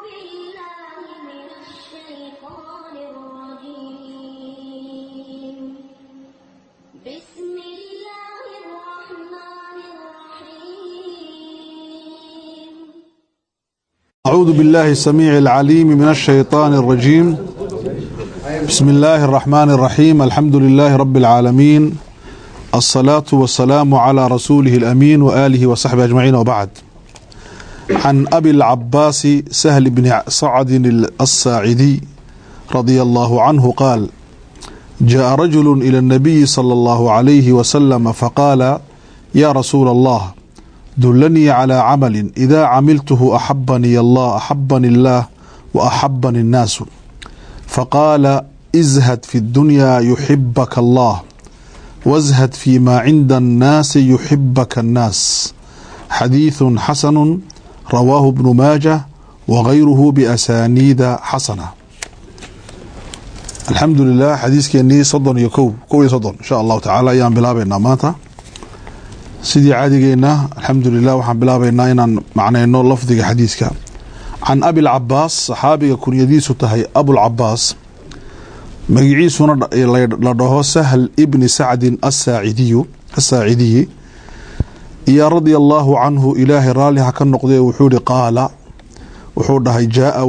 أعوذ بالله السميع العليم من الشيطان الرجيم. بسم الله الرحمن الرحيم. الحمد لله رب العالمين، الصلاة والسلام على رسوله الأمين وآله وصحبه أجمعين، وبعد. عن أبي العباس سهل بن سعد الساعدي رضي الله عنه قال: جاء رجل إلى النبي صلى الله عليه وسلم فقال: يا رسول الله، دلني على عمل إذا عملته أحبني الله وأحبني الناس. فقال: ازهد في الدنيا يحبك الله، وازهد فيما عند الناس يحبك الناس. حديث حسن رواه ابن ماجه وغيره بأسانيد حسنة. الحمد لله. حديث كأني صدن يكوب كوي صدن إن شاء الله تعالى أيام بلابنا ماتا sidii caadigeena. alxamdulilah waxaan bilaabaynaa inaan macnayno lafdiga xadiiska. can abilcabaas, saxaabiga kunyadiisu tahay abulcabaas, magiciisuna la dhaho sahl ibni sacdin asaacidiyi, iyo radia allaahu canhu, ilaahay raalliha ka noqdee, wuxuu ihi qaala, wuxuu dhahay jaaa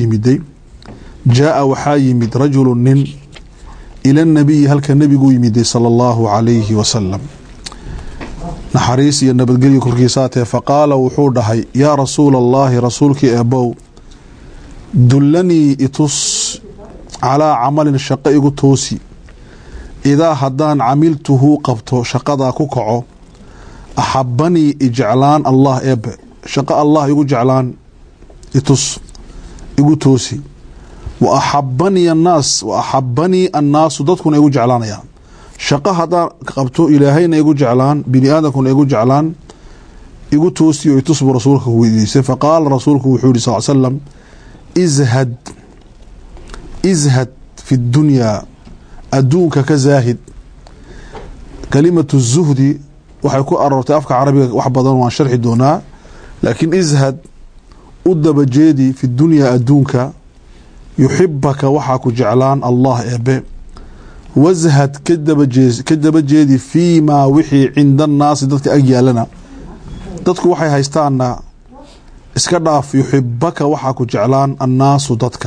waxaa yimid rajulu nin ila nabiyi, halka nebigu yimiday sala allahu calayhi wasalam, naxariis iyo nabadgelyo korkiisaatee. faqaala wuxuu dhahay: yaa rasuula allaahi, rasuulkii eebow, dullanii itus calaa camalin, shaqo igu toosi, idaa haddaan camiltuhu qabto, shaqadaa ku kaco, axabanii ijeclaan allah eebbe, shaqo allah igu jeclaan itus, igu toosi. wa axabanii annaasu, dadkuna igu jeclaanayaan. shaqo haddaan qabto ilaahayna igu jeclaan, bini aadamkuna igu jeclaan, igu toosiyo itus buu rasuulka ku weydiisay. faqaala rasuulku wuxuu yihi sal slam: izhad fi dunyaa, adduunka ka zaahid. kalimatu zuhdi waxay ku aroortay afka carabiga wax badan, waan sharxi doonaa, laakiin izhad u dabajeedi fi dunyaa, adduunka, yuxibaka waxaa ku jeclaan allah eebe. washad ka dabajeedi fii maa wixii cinda annaasi, dadka ag yaalana, dadku waxay haystaana iska dhaaf, yuxibaka waxaa ku jeclaan annaasu dadka.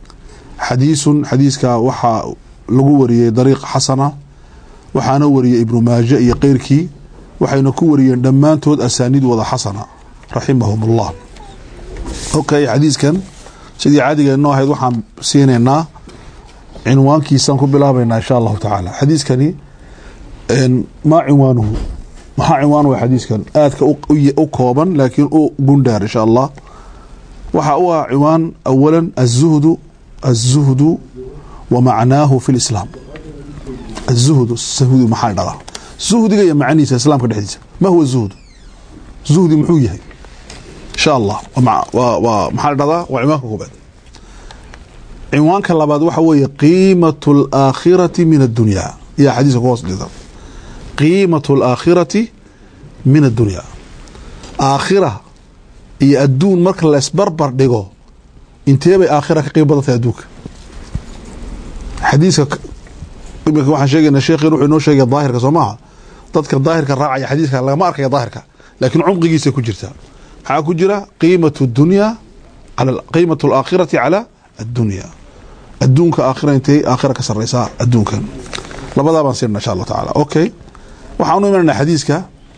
xadiiska waxaa lagu wariyey dariiq xasana, waxaana wariyey ibnu maaje iyo keyrkii, waxayna ku wariyeen dhammaantood asaaniid wada xasana raximahum ullah. okay, xadiiskan sidii caadiga noo ahayd waxaan siinaynaa cinwaankiisaan ku bilaabaynaa insha allahu tacaala. xadiiskani maa cinwaanuhu, maxaa cinwaan wa xadiiskan aadka u kooban laakiin u gundhaar insha allah. waxa u ah cinwaan awalan aلzuhdu wa macnaahu fi lislaam. azuhdu maxaa dhala, zuhdiga iyo macnihiisa islaamka dhexdiisa. ma huwa zuhdu, zuhdi muxuu yahay insha allah. maxaa dhahdaa waa cinwaanka koobaad. cinwaanka labaad waxa weeye qiimatu alaakhirati min addunyaa. yaa xadiiska ku hoos dhida qiimatu alaakhirati min addunyaa. aakhira iyo adduun marka la isbarbar dhigo, intee bay aakhira ka qiimo badan tahay adduunka? xadiiska imika waxaan sheegaynaa sheekhiin wuxuu inoo sheegaya daahirka soo maaha. dadka daahirka raacaya xadiiska lagama arkaya daahirka, laakiin cumqigiisa ku jirta. maxaa ku jira? qiimatu dunyaa qiimatu alaakhirati cala addunya. adduunka aakhira intay aakhira ka sareysaa adduunkan. labadaa baan sirna insha allah tacaala. okay, waxaan u imananaa xadiiska.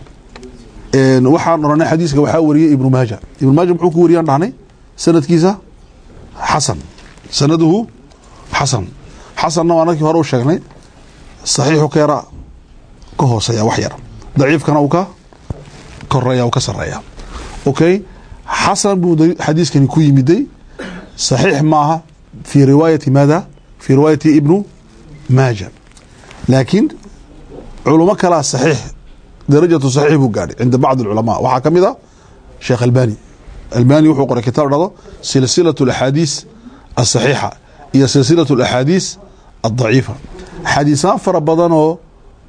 waxaan oranay xadiiska waxaa wariyey ibnu maaja. ibnu maaja muxuu ku wariyaan dhahnay? sanadkiisa xasan, sanaduhu xasan. xasanna waa markii hore u sheegnay, saxiixu ka yara ka hooseeya wax yar, daciifkana uu ka koreeya, uu ka sareeya. okay, xasan buu xadiiskani ku yimiday, saxiix maaha في رواية ماذا؟ في رواية ابن ماجه، لكن علماء كلا صحيح، درجة صحيح بقاري عند بعض العلماء. وحا كمذا شيخ الباني وحو قرأ كتاب هذا سلسلة الأحاديث الصحيحة هي سلسلة الأحاديث الضعيفة. حديثان فربضانه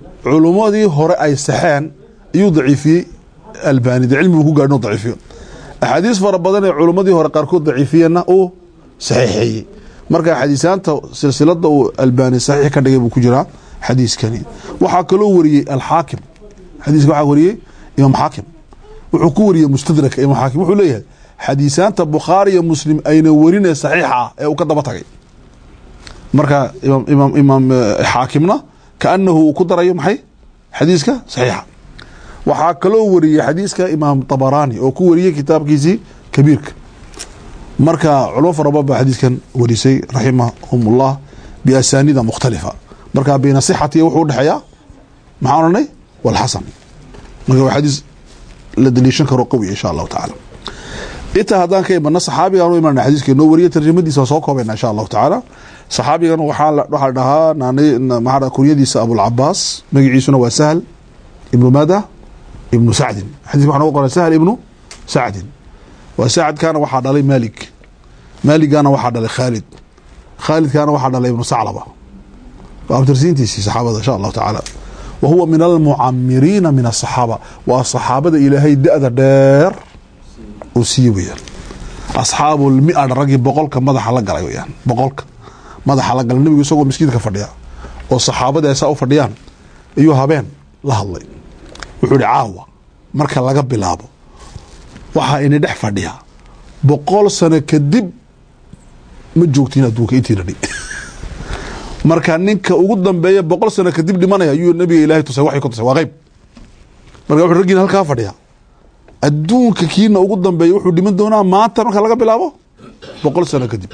علماء دي هراء أي سحان يضعفي الباني، دي علمه هو قارنه ضعيفي، axaadiis fara badan ee culimmadii hore qaarkood daciifiyeenna uu saxiixeeyey marka xadiisaanta silsilada uu Albani saxiix ka dhigay buu ku jiraa xadiiskani waxaa kaloo wariyay al-Hakim xadiiska waxaa wariyay Imam Hakim wuxuu ku wariyay Mustadrak Imam Hakim wuxuu leeyahay xadiisaanta Bukhari iyo Muslim ayna warinay saxiixa ee uu ka daba tagay marka imam Hakimna kaanahu ku darayo maxay xadiiska saxiixa waxaa kaloo wariyay xadiiska Imam Tabarani oo ku wariyay kitaabkiisii kabiirka marka culimo fara badan xadiiskan warisay rahimahumullah bi asanida mukhtalifa marka bayna sihhati wuxuu dhaxaya maxaan oranay wal hasan marka xadiis la daliishan karo qawi insha Allah ta'ala inta hadan ka iman saxaabiga oo iman xadiiska noo wariyay tarjumadiisa soo koobayna insha Allah ta'ala saxaabigan waxa dhahaa naanay kuriyadiisa Abu al-Abbas magaciisuna waa Sahl ibn Mada ibn Sa'd xadiiska waxa qoray Sahl ibn Sa'd وسعد كان واحد عليه مالك كان واحد عليه خالد كان واحد عليه ابن ثعلبة وابترسينتي صحابة إن شاء الله تعالى وهو من المعمرين من الصحابة والصحابة إلى هي دار أسيبيا أصحاب المئة رجل بقولك ماذا حلق عليه يعني بقولك ماذا حلق النبي يسوق مسجد كفرديان والصحابة يساقوا فرديان أيها بين لا الله وحول عاوة مركز لقب بلابه waxa inay dhex fadhiya 100 sano kadib ma joogtiin adduunka intiinani marka ninka ugu dambeeya 100 sano kadib dhimanaya ayuu nabiga ilaahay tusay waxay ku tusay waa qayb marka wuxuu ragina halka fadhiya adduunka kiina ugu dambeeya wuxuu dhiman doonaa maanta marka laga bilaabo 100 sano kadib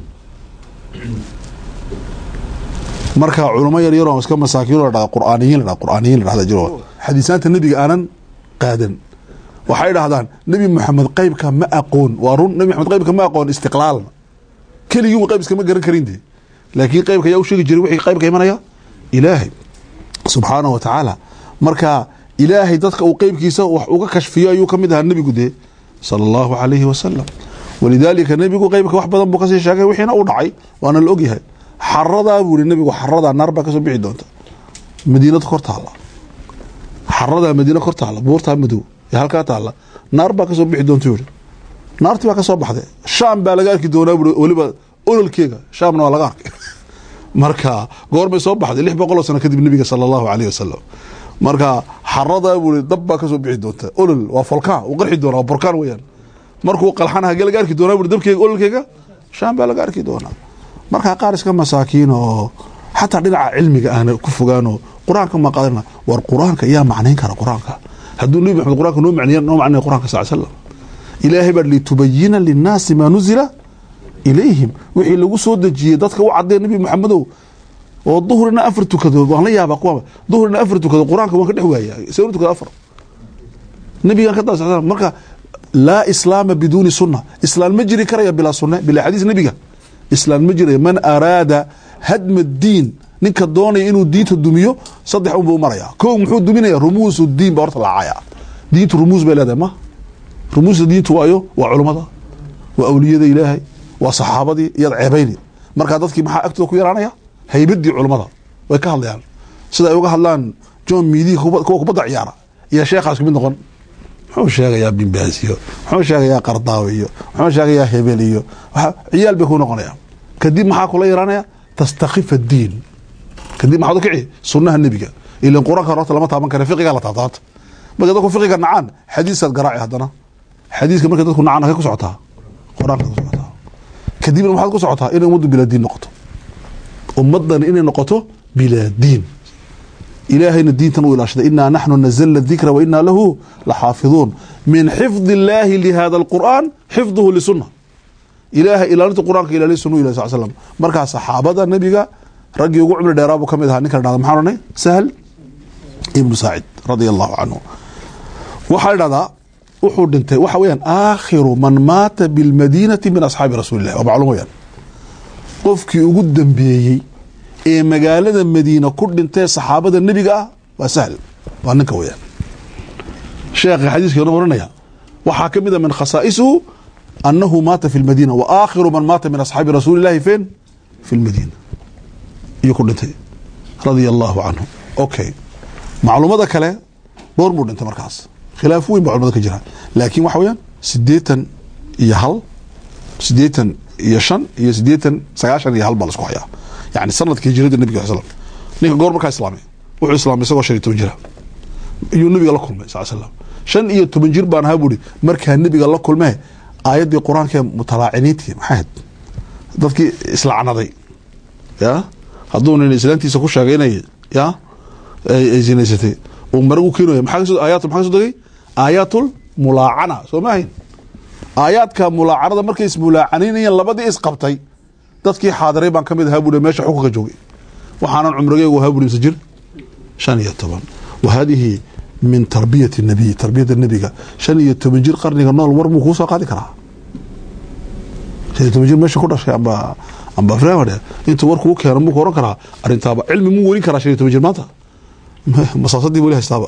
marka culimo yar yar oo iska masaakiin oo dhaqa quraaniyiin la dhahda jiro xadiisaanta nabiga aanan qaadan waxay dhahdaan nabi maxamed qaybka ma aqoon warun nabi maxamed qaybka ma aqoon istiqlaal kaliyu qaybka ma garan karinde laakiin qaybka yaa u sheegi jiray wixii qaybka imanaya ilaahay subhanahu wa ta'ala marka ilaahay dadka uu qaybkiisa wax uga kashfiyo ayuu kamid ahaa nabigu de sallallahu alayhi wa sallam walidaalika nabigu qaybka wax badan buu ka sii sheegay wixiina uu dhacay waana la ogyahay xarada buu nabigu xarada narba ka soo bixi doonta madiinada kortaala xarada madiinada kortaala buurta madow halka taala naar baa ka soo bixi doonto yiri naartii baa ka soo baxday shaam baa laga arki doonaa waliba ololkeega shaamna waa laga arkay marka goormay soo baxday 600 sano kadib nabiga sallallahu alayhi wasallam marka xarada buu dab baa ka soo bixi doonta olol waa volkaan uu qarxi doonaa volkaan weeyaan markuu qalxanaha laga arki doonaa buu dabkeega ololkeega shaam baa laga arki doonaa marka qaar iska masaakiin oo hatta dhinaca cilmiga aan ku fogaano quraanka ma qaadana war quraanka yaa macnayn kara quraanka hadduu nabi maxamed quraanka noo macnay quraanka sallallahu alayhi wasallam ilaahay baa li tubayyana lin-naas ma nuzila ilayhim wixii lagu soo dajiyay dadka u cadeey nabi maxamedow oo duhurna afar tukado waan la yaabaa kuwa duhurna afar tukado quraanka waan ka dhex waayay sawir tukado afar nabiga ka taasay marka la islaam biduni sunnah islaam ma jiri karaya bila sunnah bila hadith nabiga islaam ma jiri man arada hadm ad-din ninka doonay inuu diinta dumiyo saddex uu maraya koow muxuu duminaya rumuus diin barta laacaya diintu rumuus bay leedahay ma rumuus diintu waayo waa culimada waa awliyada ilaahay waa saxaabadii iyo ceebayni marka dadkii maxaa agtooda ku yaraanaya haybadii culimada way ka hadlayaan sida ay uga hadlaan John Meady kuwa kubada ciyaara iyo sheekhaas mid noqon wuxuu sheegayaa bin baasiyo wuxuu sheegayaa qardaawiyo wuxuu sheegayaa hebeliyo ciyaal bay ku noqonayaan kadib maxaa kula yaraanaya تستخف الدين كدي ما حدو كعي سنة النبي إلا القرآن كرات لما تابن كان فقه لا تعطات ما قدكم فقه نعان حديث القراءة هذانا حديث كمان قدكم نعان هيك سعتها قرآن كسعتها كدي من محد كسعتها إنه مد بلا دين نقطه ومضنا إنه نقطه بلا دين إلهي الدين تنوي الأشد إنا نحن نزلنا الذكر وإنا له لحافظون من حفظ الله لهذا القرآن حفظه لسنة إلهي إلى أنت القرآن إلى ليس نو إلى صلى الله عليه وسلم مركز صحابة النبي رجل يقول عمر ديرابو كم إذا نكر هذا محارني سهل ابن سعيد رضي الله عنه وحال هذا وحود انت وحويا آخر من مات بالمدينة من أصحاب رسول الله وبعلمه يعني قفك يقدم به إيه مجالة المدينة كل انت صحابة النبي وسهل وأنك ويا شيخ حديث كنا مرنا وحاكم إذا من خصائصه أنه مات في المدينة وآخر من مات من أصحاب رسول الله فين؟ في المدينة يقول انت رضي الله عنه أوكي معلومات كلا بورمود انت مركز خلافوين معلومات كجرا لكن وحويا sideetan iyo hal sideetan iyo shan iyo sideetan sagaashan iyo hal baa laisku hayaa yani sanadkii hijrada nabiga sal slam ninka goor markaa islaamay wuxuu islaamay isagoo 15 jira iyuu nabiga la kulmay sal slam 15 jir baan ahaa buuri markaa nabiga la kulmay aayadii quraanka mutalaaciniintii maxaad dadkii islaacnaday ya hadduu nin islaantiisa ku sheegay inay ya ay zinaysatay oo maragu keenay maxaa soo dagay aayatul mulaacana soo maahin aayaadka mulaacanada markay ismulaacaneynayeen labadii isqabtay dadkii xaadiray baan kamid ahaa buuri meesha xukunka joogay waxaanan cumrigaygu ahaa buuri sajir 15 وهذه من تربية النبي تربية النبي 15 جير قرنيga nool war muu ku soo qaadi karaa 15 jir meesha ku dhashay amba afraamada inta warku u keenay muu ku oran karaa arintaaba cilmi muu wari karaa 15 jir maanta masaasadii wali haystaaba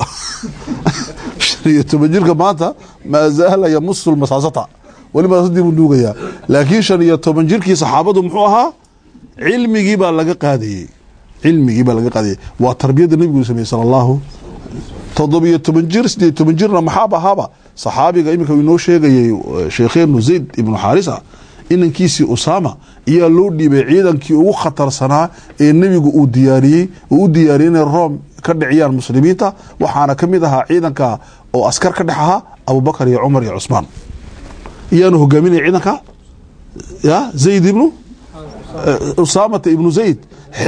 15 jirka maanta ma zaala yamusul masaasata wali masaasadii buu nuugaya laakiin 15 jirkii saxaabadu muxuu ahaa cilmigii baa laga qaadayay waa tarbiyada nabiga sallallahu تضبية تمنجر سدي تمنجرنا محابة هابا صحابي قايمك وينو شيغي شيخين زيد ابن حارثة إن كيسي أسامة إيا لودي بعيدا كي أو خطر سنة النبي أو ديارين الروم كدعيان مسلمين وحانا كميدها عيدا كا أو أسكر كدحها أبو بكر يا عمر يا عثمان إيا نهو قامين عيدا كا يا زيد ابن أسامة ابن زيد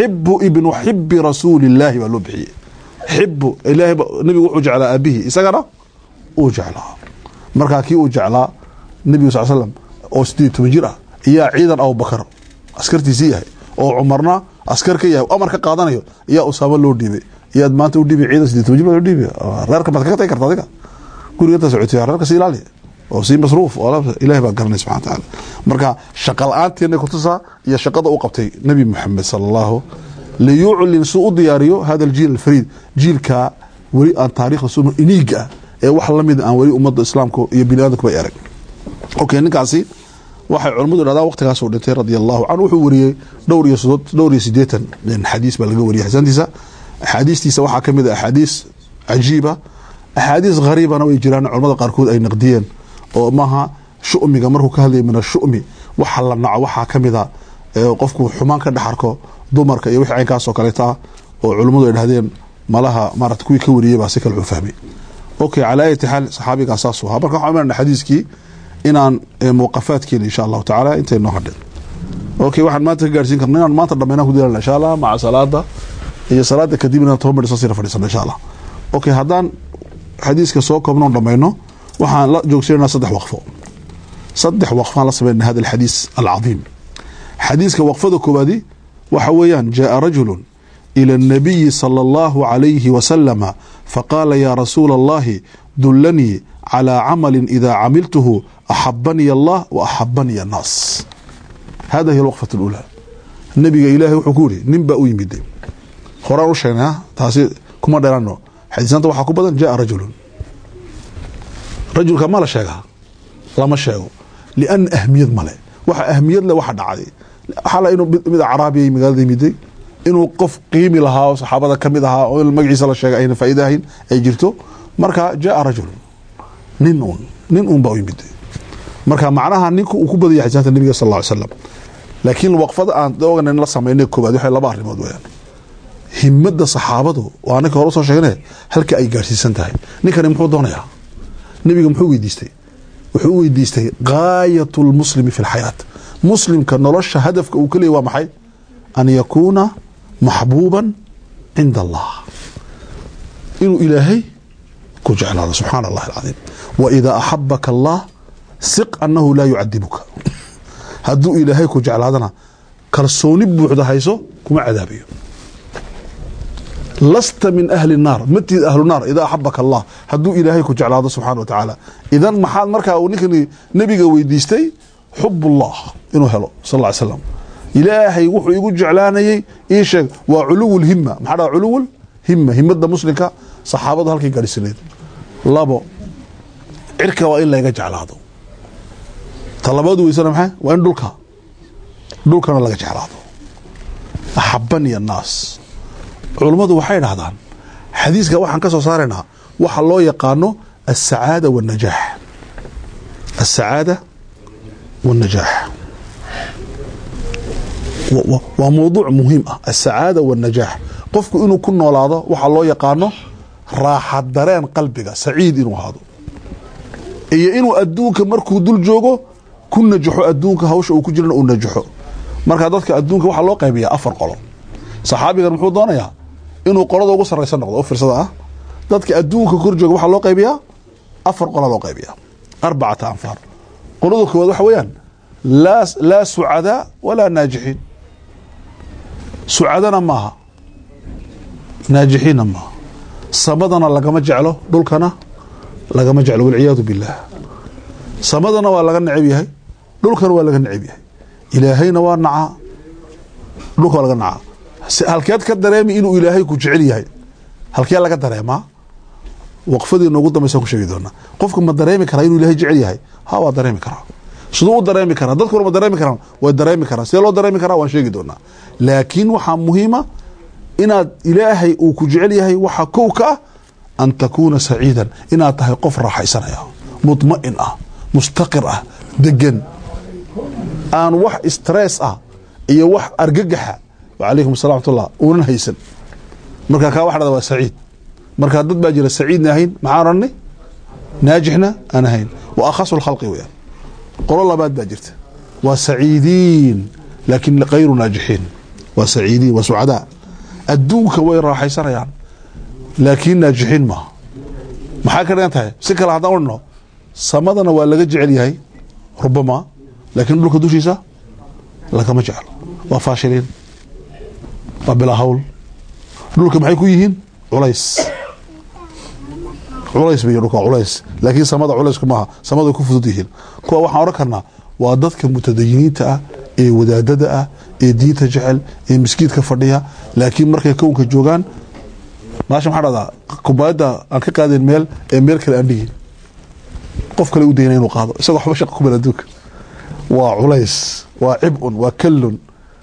حب رسول الله واللبحي حب إلهي نبي وجعل أبيه إسقنا وجعلها مركا كي وجعل النبي صلى الله عليه وسلم أو سديت مجرى يا عيدا أو بكر أسكرتي زيها أو عمرنا أسكر كيا أمرك قادنا يا أسامة لو ديبي يا ما توديبي عيدا سديت مجرى لو ديبي رارك ما تكتي كرتادك كل يوم تسعتي رارك سيلالي أو سي مصروف ولا إلهي بقرنا سبحانه وتعالى مركا شقل آنت إنك كنتسا يا شقد أوقبتي نبي محمد صلى الله ليعلن سوء دياريو هذا الجيل الفريد جيل كا ولي أن تاريخ السنة إنيجا واحد لمد أن ولي أمة الإسلام كو يبنادك بيارك أوكي نكاسي واحد علماء هذا وقت كاسو رضي الله عنه وحوري دوري سديتا من حديث بلغ وري حسن تيسا حديث تيسا واحد كمد أحاديث عجيبة أحاديث غريبة نوي جيران علماء قاركود أي نقديا وماها شؤمي قمره كهذه من الشؤمي وحلنا واحد كمد qofku xumaan ka dhaxarko dumarka iyo wixii aynkaas oo kale taa oo culimadu ay dhahdeen malaha maarad kuwii ka wariyay baa si kale u fahmay okay calaayati hal saxaabiga asaas waa marka waxaan marna xadiiskii inaan muwaqafaadkeena insha Allah taala intay noo hadhay okay waxaan maanta ka gaarsiin karnaa inaan maanta dhameena ku dilaan insha Allah ma salaada iyo salaada kadibna toban soo sii fadhiisana insha Allah okay haddaan xadiiska soo koobno dhameeno waxaan la joogsaynaa saddex waqfo la sameeyay hada alxadiis alazim حديث وقفة كوبادي وحويان جاء رجل إلى النبي صلى الله عليه وسلم فقال يا رسول الله دلني على عمل إذا عملته أحبني الله وأحبني الناس هذا هي الوقفة الأولى النبي إلهي وحكوري نبأ ويمدي خرار وشينا تاسي كما دارانو حديثان توحى كوبادا جاء رجل كما لا شيء لا ما شيء لأن أهمية مالي waxa ahmiyad leh waxa dhacday xala inuu mid Carabi magaalada miday inuu qof qiimi lahaa saxaabada kamid ahaa oo magaciisa la sheegay ayna faa'iidahayn ay jirto marka jaa rajul nin baa yimid marka macnaha ninku uu ku badiyay xadiiska nabiga sallallahu alayhi wasallam laakiin waqfada aan doogan la sameeynay koobaad waxay laba arrimood weeyaan himada saxaabadu waa anaka hore soo sheegnay halka ay gaarsiisan tahay ninkani muxuu doonayaa nabiga muxuu weydiistay gaayatul muslimi fi alxayaat muslimka nolosha hadafka uu kaleeyahay waa maxay an yakuna mahbuban inda Allah inuu ilaahay ku jeclaado subhanallahi alazim wa idha ahabbaka Allah siq annahu la yu'adibuka haduu ilaahay ku jeclaadana kalsooni buuxda hayso kuma cadaabiyo لست من أهل النار متى أهل النار إذا أحبك الله هدو إلهي كجعل هذا سبحانه وتعالى إذن محال مركا ونكني نبي ويديستي حب الله إنه هلو صلى الله عليه وسلم إلهي وحو يقول جعلاني إيش وعلو الهمة محال علو الهمة همة مسلمك صحابة هالكي قال السنين لابو عركة وإلا يجعل هذا طلباته ويسلم حي وين دولك أنا لا يجعل هذا أحبني الناس علماء waxay dhahdaan xadiiska waxaan ka soo saareynaa waxa loo yaqaano as-saada wa najaah السعادة والنجاح وموضوع مهم السعادة والنجاح قفك إنه كنا ولا هذا وحلو يقانه راح درين قلبك سعيد إنه هذا إيه إنه أدونك مركو دول جوجو كنا نجحوا أدونك هوش أو كجرنا أو نجحوا مركا دتك أدونك وحلو قيبية أفر قلم صحابي كان محمود ضانيا إنه قرضه وقصر رئيس النقد أوفر صدقة دتك أدونك كرجوج وحلو قيبية أفر قلم قيبية 4 أنفار قرضه كواد حويان لا سعداء ولا ناجحين سعدنا معها ناجحين معها صمدنا لقما جعله دولكنا لقما جعله والعياذ بالله صمدنا ولا نعبيه دولكنا ولا نعبيه إلهينا ونعا دولك ولا نعا halkeed ka dareemi inuu ilaahay ku jecel yahay halkee laga dareemaa waqfadii noogu dambaysa ku sheegi doona qofku ma dareemi karaa inuu ilaahay jecel yahay ha waa dareemi karaa sidoo uu dareemi karaa dadku ma dareemi karaan way dareemi karaa sidoo loo dareemi karaa waan sheegi doonaa laakiin waxa muhiima inaad ilaahay uu ku jecel yahay waxa kowka an takuna sa'iidan inaad tahay qof raaxaysanaya mutma'in ah mustaqir ah degan aan wax stress ah iyo wax argagaxa وعليكم السلام ورحمة الله ونن هيسن مركا كا واحد waa سعيد مركا dad baa jira سعيد nahayn maxaan ناجحنا أنا هين وأخص الخلق ويا قول الله بعد باجرت وسعيدين لكن غير ناجحين وسعيدين وسعداء الدوك وين راح يصير يعني لكن ناجحين ما حكرنا انتهى سكر هذا قلنا صمدنا ولا جعل هي ربما لكن لك دوشيسا لك ما جعل وفاشلين بلا حول لك maxay ku yihiin culays bay ruka culays laakiin samada culays kuma samada ku fudud yihiin kuwa waxaan oran karnaa waa dadka mutadayiniinta ah ee wadaadada ah ee diinta jecel ee miskiidka fadhiya laakiin markay koonka joogaan maasha maxaa dhada kubaayada aan ka qaadeen meel kale aan dhigin qof kale u deynay inuu qaado isagoo waxba shaqo ku baladuka waa culays waa cibun waa kallun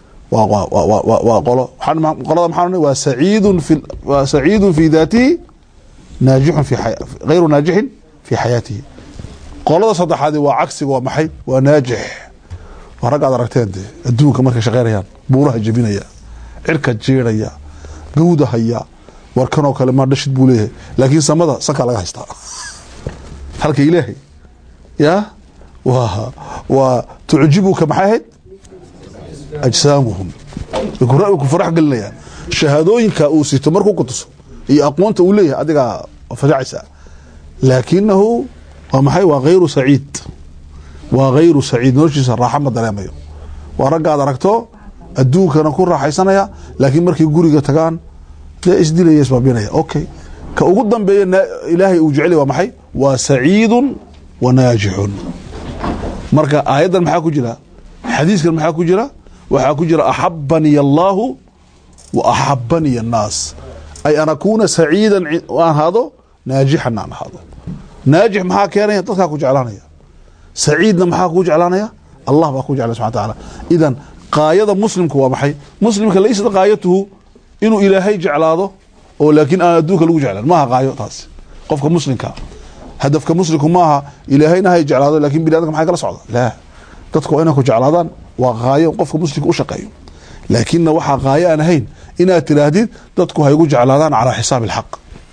وقال محمد وسعيد في ذاته ناجح في غير ناجح في حياته قال صدح هذه وعكس ومحي وناجح ورقع درجتين دي ادوك markay shaqeynayaan buuraha jabinaya cirka jeeraya gowda haya warkanoo kale ma dhashid buu leeyahay laakiin samada saka laga haystaa halka ilaahay ya wa tu'jibuka maxayd أجسامهم يقرأوا كفرح قلنا شهادوين كأوسيت مركو قطس هي أقوانته وليه أديك فجعسة لكنه ومحي وغير سعيد نرجي صراحة ما دراميه ورجع دركته أدوك أنا كون راح يسنايا لكن مركي يقولي تكان لا إسدي لي يسمع بينايا أوكي كأقدم بين إلهي وجعلي ومحي وسعيد وناجح مركا أيضا محاكو جرا حديث كان محاكو جرا وحاكو جرا أحبني الله وأحبني الناس أي أنا أكون سعيدا وأنا هذا ناجحا عن هذا ناجح محاكو يعني تتاكو جعلانيا سعيدنا محاكو جعلانيا الله باكو جعل سبحانه وتعالى إذن قايدة مسلم كوا محي مسلم كان ليس قايته إنه إلهي جعل هذا ولكن أنا أدوك لو جعل ما قاية تاس قفك مسلم كا هدفك مسلم ماها إلهي نهي جعل هذا لكن بلادك محاكو لا صعود لا تدخل إنك جعل هذا وغاية قفك مسلم أشقيه لكن وحا غاية أنا هين إنها تلاهدين تدخل هيقول جعل هذا على حساب الحق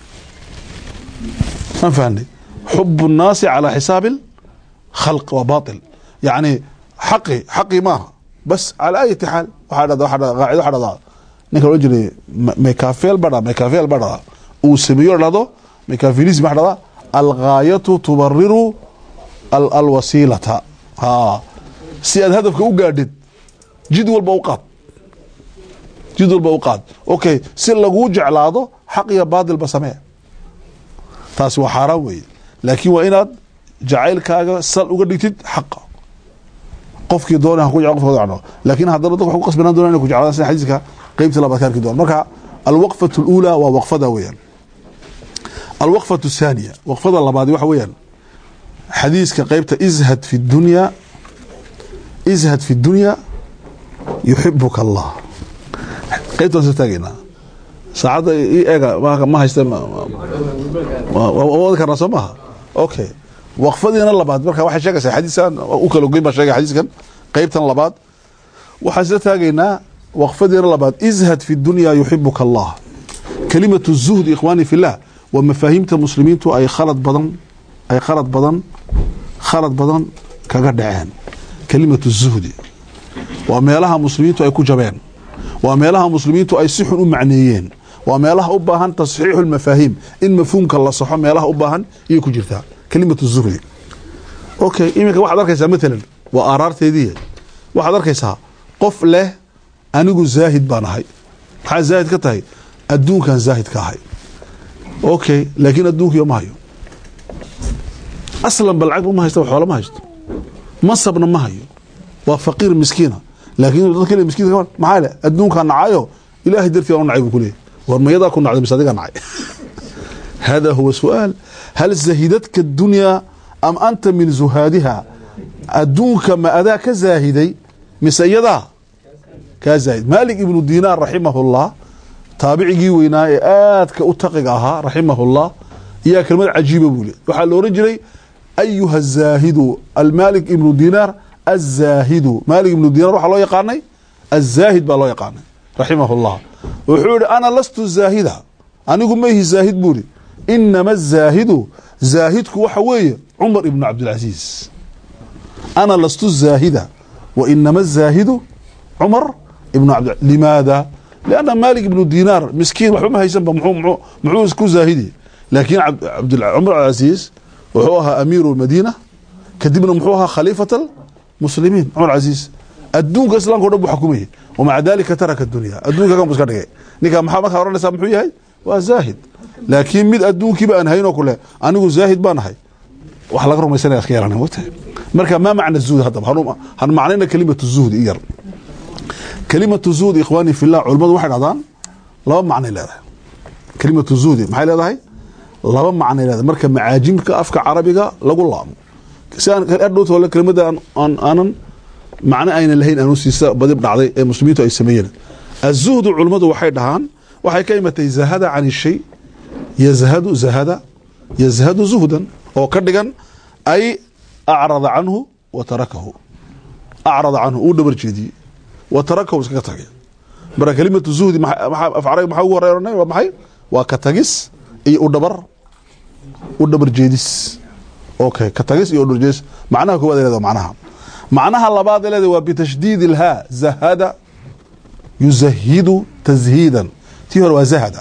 ما فهمني حب الناس على حساب الخلق وباطل يعني حقي ما بس على أي حال واحد قاعد واحد ضاع نقول رجلي ميكافيل برا وسميور هذا ميكافيليزم هذا الغاية تبرر الوسيلة ها سياد هدفك وقاعد جدول بأوقات اوكي سير لغو جعل هذا حق يا باطل بسمه تاس وحراوي لكن وإناد جعيلكaaga sal uga dhigtid xaq qofkii doonaa ku jacayl qofka doonaa laakiin hadda dadku wax ku qasbanaan doonaa inay ku jacaylaan sida xadiiska qaybta labaad ka arki doon marka alwaqfatu alula wa waqfada weeyaan alwaqfatu thaniya waqfada labaad waxa weeyaan xadiiska qaybta izhad fi dunya yuhibbuka allah qaybta soo taagina saacada eega ma haysta ma wada karna soo maaha okay waqfadiina labaad marka waxay sheegaysaa xadiiskan u kala goyn ba sheegay xadiiskan qaybtan labaad waxa isla taagaynaa waqfadiina labaad izhad fi dunya yuhibbuka Allah kalimatu zuhd ikhwani fillah wa mafahimta muslimiintu ay khalad badan kaga dhaceen kalimatu zuhd wa meelaha muslimiintu ay ku jabeen wa meelaha muslimiintu ay si xun u macneeyeen wa meelaha u baahan tasxiix al-mafahim in mafhuumka la saxo meelaha u baahan iyo ku jirta kalimatu zuhd okay imika waxaad arkaysaa midalan waa aaraarteedii waxaad arkaysaa qof leh anigu zaahid baan ahay waxa zaahid ka tahay adduunkan zaahid ka ahay okay laakiin adduunkiyo ma hayo aslan balcag ma haysto xoolo ma haysto masabna ma hayo waa faqiir miskiina laakiin dadka kale miskiinka maxaa leh adduunkan nacayo ilaahay dartii aan nacay buu leeyahay war ma yada ku nacday misadiga nacay هذا هو سؤال هل زهدتك الدنيا أم أنت من زهادها أدونك ما أداك زاهدي مسيدا كزاهد مالك ابن دينار رحمه الله تابعي ويناي آتك أتققها رحمه الله يا كلمة عجيبة بولي وحال رجلي أيها الزاهد المالك ابن دينار الزاهد مالك ابن دينار وحال الله يقاني الزاهد بالله يقاني رحمه الله وحول أنا لست الزاهدة أنا أقول ما هي الزاهد بولي إنما الزاهد زاهدك وحوية عمر ابن عبد العزيز أنا لست الزاهدة وإنما الزاهد عمر ابن عبد العزيز لماذا؟ لأن مالك ابن دينار مسكين وحوما هيسن محوز كو زاهدي لكن عمر العزيز وحوها أمير المدينة كدبنا محوها خليفة المسلمين عمر العزيز الدون كسلان كو حكوميه ومع ذلك ترك الدنيا الدون كان مسكدغي نيكا محمد هورنا سامحو يحيى وزاهد لكن مid adduunkiiba aan hayno kule anigu zaahid baan ahay wax laga rumaysanay akhiirana wata marka ma macna zuhd hadda han macnayna kalimatu zuhd iyar kalimatu zuhd ikhwani fillah culimadu waxay dhadaan laba macno leedahay kalimatu zuhd maxay leedahay laba macno leedahay marka macaajimka afka carabiga lagu laamo saan adhoot wala kalimada aanan macna ayna lahayn aanu siisa badib dhacday ee muslimiintu ay sameeyeen az-zuhd culimadu waxay dhahaan waxay ka imatay zahada an shay يزهد زهدا او كدغان اي اعرض عنه وتركه اعرض عنه ودبر جيدي وتركه اسكا تاغي بر كلمه زهد افعري ما هو ريرنا ومحي وكتغيس اي ودبر جيديس اوكي كتغيس اي ودبر جيديس معناها كو هذا معناها لباد الذي وبتشديد الهاء زهد يزهد تزهيدا تيور وزهد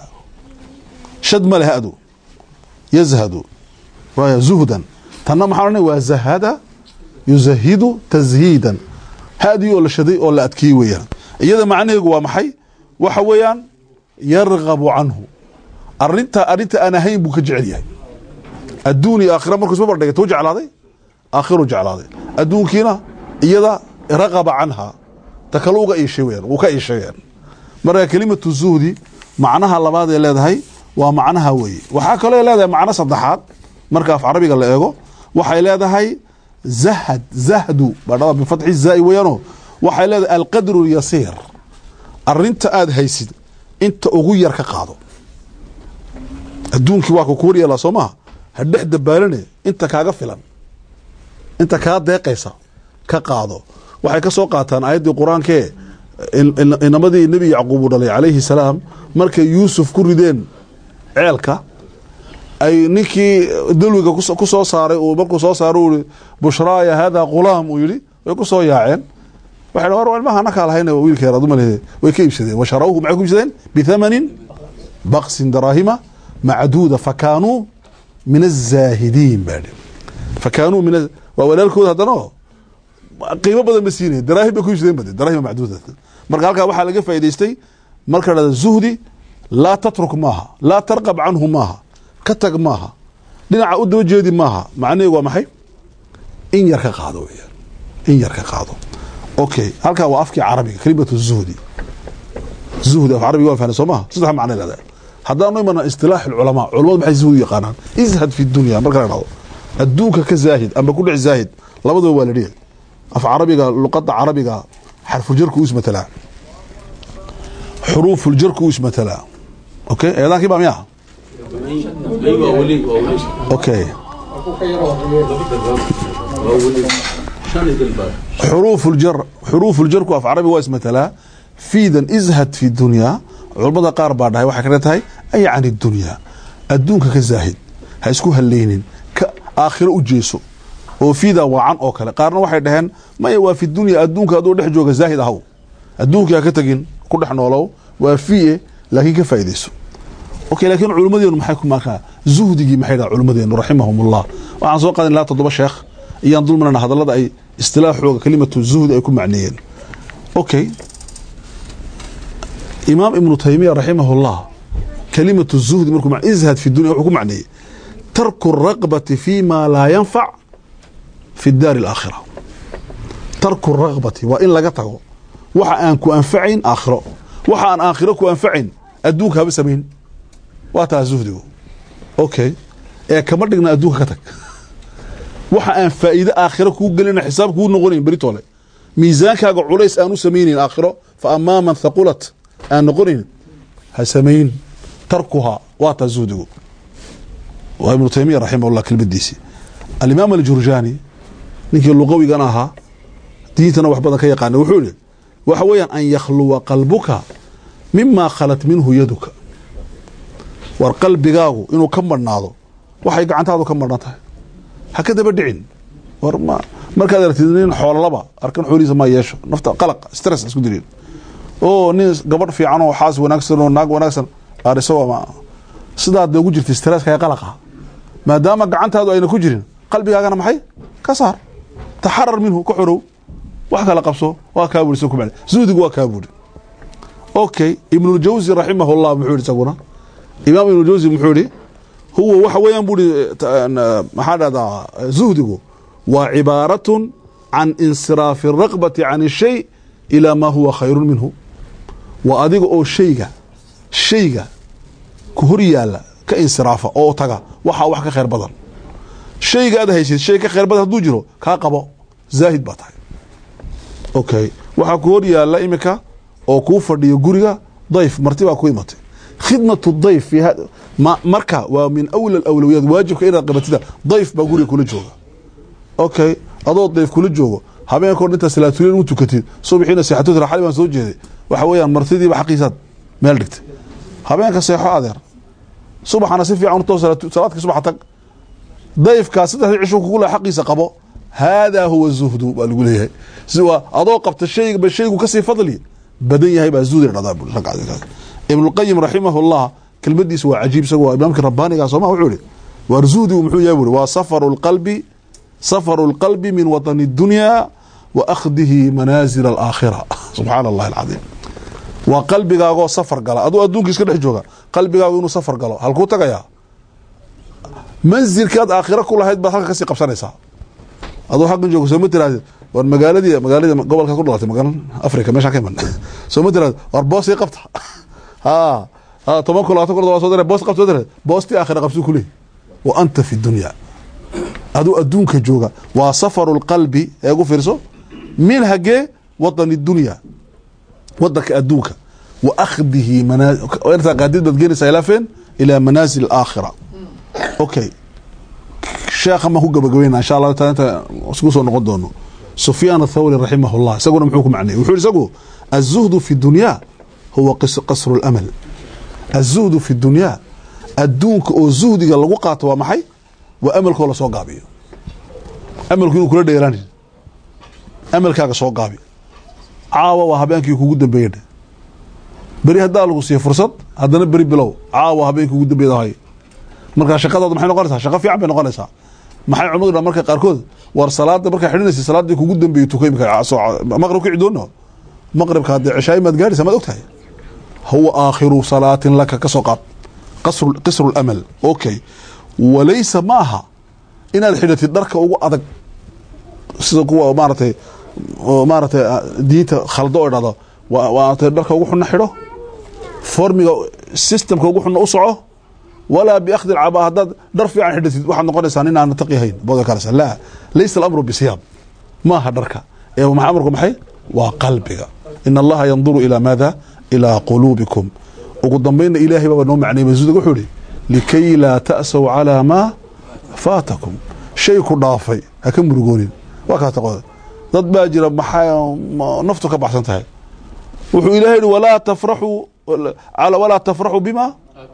شد ماله أدو يزهد وزهدا تنام حرني وزهد يزهد تزهيدا هذه ولا شدي ولا أتكيويا إذا معناه هو محي وحويان يرغب عنه أرنت أنا هين بك جعليه الدوني آخر مركز ببردك توجع على هذا آخر وجع على هذا الدون كينا إذا رغب عنها تكلوغ أي شيء وكأي شيء مرة كلمة الزهدي معناها اللباد اللي هي ومعناها وي waxaa kale leedahay macna saddexaad marka af carabiga la eego waxay leedahay zahdu badada bi fathi zaa wayano waxay leedahay al-qadru yasir arinta aad haysid inta ugu yar ka qaado adduunki waa ku kooriya la Soomaa hadhex dabaalane inta kaaga filan inta ka deeqaysa ka qaado waxay ka soo qaataan aayadii quraanka inamadii nabi yaqub dhalay alayhi salaam markay Yusuf ku rideen ceelka ay ninkii dalwiga ku soo saaray oo markuu soo saaro bushraaya hada qulaam uu yiri way ku soo yaaceen waxay war walmaha naka lahayna wiilkeeda dumaleed way ka iibsadeen washarawhu ma ku iibsadeen bi thamanin baqs dirahima macduda fakanu min az-zahidin bad fakanu min wa walaalkood hadana qiimo badan masiinay dirahim ku iibsadeen bad dirahima macduda marka halka waxa laga faa'iideystay marka la zuhdi لا تترك ماها لا ترغب عنه ماها كتق ماها لنا عود وجهدي ماها معناه هو محي إن يركا قادو إن يركا قادو أوكي هلكا وافكي عربي كلمة الزهدي زهد في عربي وافها نسومها صدح معنى هذا حتى أنه من اصطلاح العلماء بحي الزهد يقانان ازهد في الدنيا مركا الدوك كزاهد أما كل زاهد لابد هو والديه في عربي لقطة عربي حرف جرك اسمه تلا حروف الجرك اسمه تلا اوكي هذا كيف عم ياها اوكي حروف الجر كو عربي واسمه تلا فيدا ازهد في الدنيا علمada qaar baa dhahay waxa kale tahay ay aan dunya adduunka ka zaahid ha isku haleynin ka aakhiro u jeeso oo fiida waan oo kale qaarna waxay dhaheen ma waa fi dunya adduunka adoo dhex jooga zaahid ahaw adduunka ka tagin ku dhex noolow waa fiye laakiin ka faa'iideyso okay laakiin culimadeenu maxay ku markaa zuhdigi maxay dhahay culimadeenu rahimahumullah waxaan soo qaadan la todoba sheekh iyaan dulmarna hadallada ay istilaaxooga kalimatu zuhd ay ku macneeyeen okay إمام ابن تيمية رحمه الله كلمة الزهد مركو مع ازهد في الدنيا وحكم معنيه ترك الرغبة فيما لا ينفع في الدار الآخرة ترك الرغبة وإن لقطعه وحا أنكو أنفعين آخره وحا أن آخركو أنفعين أدوك هبسمين واتا الزهد أوكي إيه كمردقنا أدوك كتك وحا أن فائدة آخركو قلنا حسابكو نغنين بريتولي ميزانك أقول عليس أنو سمينين آخره فأما من ثقلت أن نقولين هسمين تركها واتزوده وابن تيمية رحمه الله كلمة ديسي الإمام الجرجاني نكي اللغوي قناها دينتنا وحبضا كي يقانا وحولي وحويا أن يخلو قلبك مما خلت منه يدك والقلب قاغو إنه كمر ناضو وحي قعنت هذا كمر ناضو هكذا بدعين ورما مركز الارتدين حول لبا أركان حوليسا ما يشو نفتا قلق سترس اسكو دليل oo nin gabadh fiican oo xaas wanaagsan oo naag wanaagsan ariso ma sidaa ugu jirtay stress ka qalaqa maadaama gacantaadu ayna ku jirin qalbigaagana maxay ka saar taharar minhu ku xorow wax kala qabso waa ka buurso ku bal zuudigu waa ka buur okay ibn al-jawzi rahimahullah muxuu saguna imam ibn al-jawzi muxuu huwa waxa weeyaan buuri maxaadada zuudigu waa ibaratun an insiraf ar-raqbati an shay ila ma huwa khayrun minhu وأديك أو شيء كهريالا كإنصرافة أو تجا وحا خير بدل شيء هذا هي شيء كخير بدل دوجرو كاقبا زاهد بطاي أوكي وحا كهريالا إمكا أو كوفر دي جوريا ضيف مرتبة كويمتي خدمة الضيف في هذا مركا ومن أول الأولويات واجب كإذا قبتها ضيف بقولي كل جوجا أوكي أضوط ضيف كل جوجا habeen koor inta salaatuleen u tukatid subaxina seexato raxali baan soo jeeday waxa weeyaan martidii ba xaqiiqad meel dhigtay habeenka seexo adeer subaxana si fiican u salaadka subax tag dayfka saddex cisho ku kula xaqiisa qabo hada huwa zuhdu baa lagu leeyahay siwa adoo qabta shaygu ka sii fadli badan yahay baa zuhdi dhadab ibn al-qayyim rahimahullah kalmadiisu waa ajiib sawa imaamka rabbaaniga soo ma wuxuu yiri warzuudi muxuu yahay waa safarul qalbi سفر القلب من وطن الدنيا وأخذه منازل الآخرة سبحان الله العظيم وقلبك أقوى سفر قال أدو أدونك يسكن حجوغا قلبك أقوى سفر قال هل كنت يا منزل كاد آخرة كلها هيد بحق كسي قبسان يسا أدو حق نجوغ سومت رازي والمقالة دي قبل كل لغتي مقالة أفريقيا مش حكيما سومت رازي والبوس يقبتها ها طبعا كل لغتي كل لغتي بوس قبتها بوستي آخرة قبسو كله وأنت في الدنيا هذا أدونك جوجا وسفر القلب يقول فرسو من هجى وطن الدنيا وضك أدونك وأخذه منازل وأنت قاعدين بتجيني سيلافين إلى منازل الآخرة أوكي الشيخ ما هو جبجوين إن شاء الله أنت سكوسو نقدونه سفيان الثوري رحمه الله سقول محكم عنه وحول سقول الزهد في الدنيا هو قصر الأمل الزهد في الدنيا أدونك أو زهد قال وقعت ومحي وأملك ولا سو قابي أملك إنه كل ديراني أملك هذا سو قابي عاوة وهبينك يكون جدا بيد بري هذا لو سي فرصة هذا نبري بلو عاوة هبينك يكون جدا بيد هاي مركز شقة ضد محل قارسها شقة في عم نقارسها محل عمرنا مركز قاركود ورصلاة مركز حين نسي صلاة يكون جدا بيد تقيم مغرب كعدونه مغرب هذا عشاء ما تجارس ما دكتها هو آخر صلاة لك كسقط قصر الأمل أوكي وليس معها إن الحدث الدركة وأدق سقوا مارته ديت خلدوا هذا وأتدركه وحنا حده فورمي سيستم كوحنا أسعه ولا بأخذ العباء هذا درفي عن حدث واحد نقول إنسانين عن نتقيهين بوذا كارثة لا ليس الأمر بسياب ما هدركه إيه مع أمركم حي وقلبك إن الله ينظر إلى ماذا إلى قلوبكم وقدم بين إلهي بابا نوم يعني مزود قحولي لكي لا تأسوا على ما فاتكم shay ku dhaafay ha ka murugoonin waa kaa taqoda dad baa jira maxaa naftu ka baxsan tahay wuxuu ilaahay walaa tafraxu bima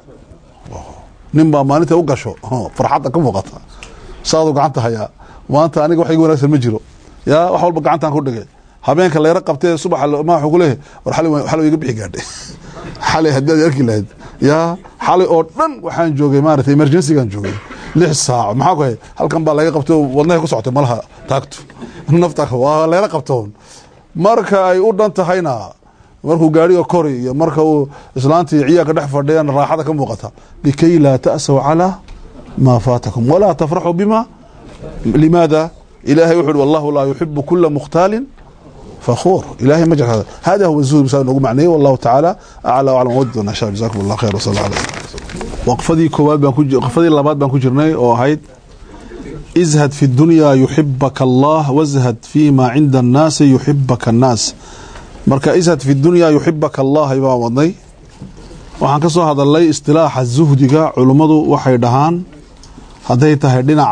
nin baa maalinta u gasho farxadda ka muuqata saadu gacanta hayaa maanta aniga wax igu wanaagsan ma jiro yaa wax walba gacantaan ku dhigay habeenka leera qabtee subax ma wuxuu ku leeyahay war xalay iga bixi gaadhay xalay haddaad arki lahayd yaa xalay oo dhan waxaan joogay maaragtay emergency-gaan joogay 6 saac maxaa ku hay halkan baa laga qabtay wadnaha ku socotay malaha taagto nafta waa leera qabtoon marka ay u dhan tahayna markuu gaariga kori iyo marka uu islaantii ciyaarka dhex fadhiyaan raaxada ka muuqata likay laa ta'saw ala ma faatakum wala tafrahu bima limaada ilaahay wuxuu wallahu la yuhibbu kull mukhtalin فخور إلهي مجرى هذا هو الزهد بسبب نقول معنيه والله تعالى أعلى وأعلم ودنا شاء جزاكم الله خير وصلى الله عليه وقفدي كواب وقفدي اللبات بانكو جرني أو هيد ازهد في الدنيا يحبك الله وازهد فيما عند الناس يحبك الناس مركا ازهد في الدنيا يحبك الله يبا وضي وحان كسو هذا اللي اصطلاح الزهد علماء وحي دهان هديته دينع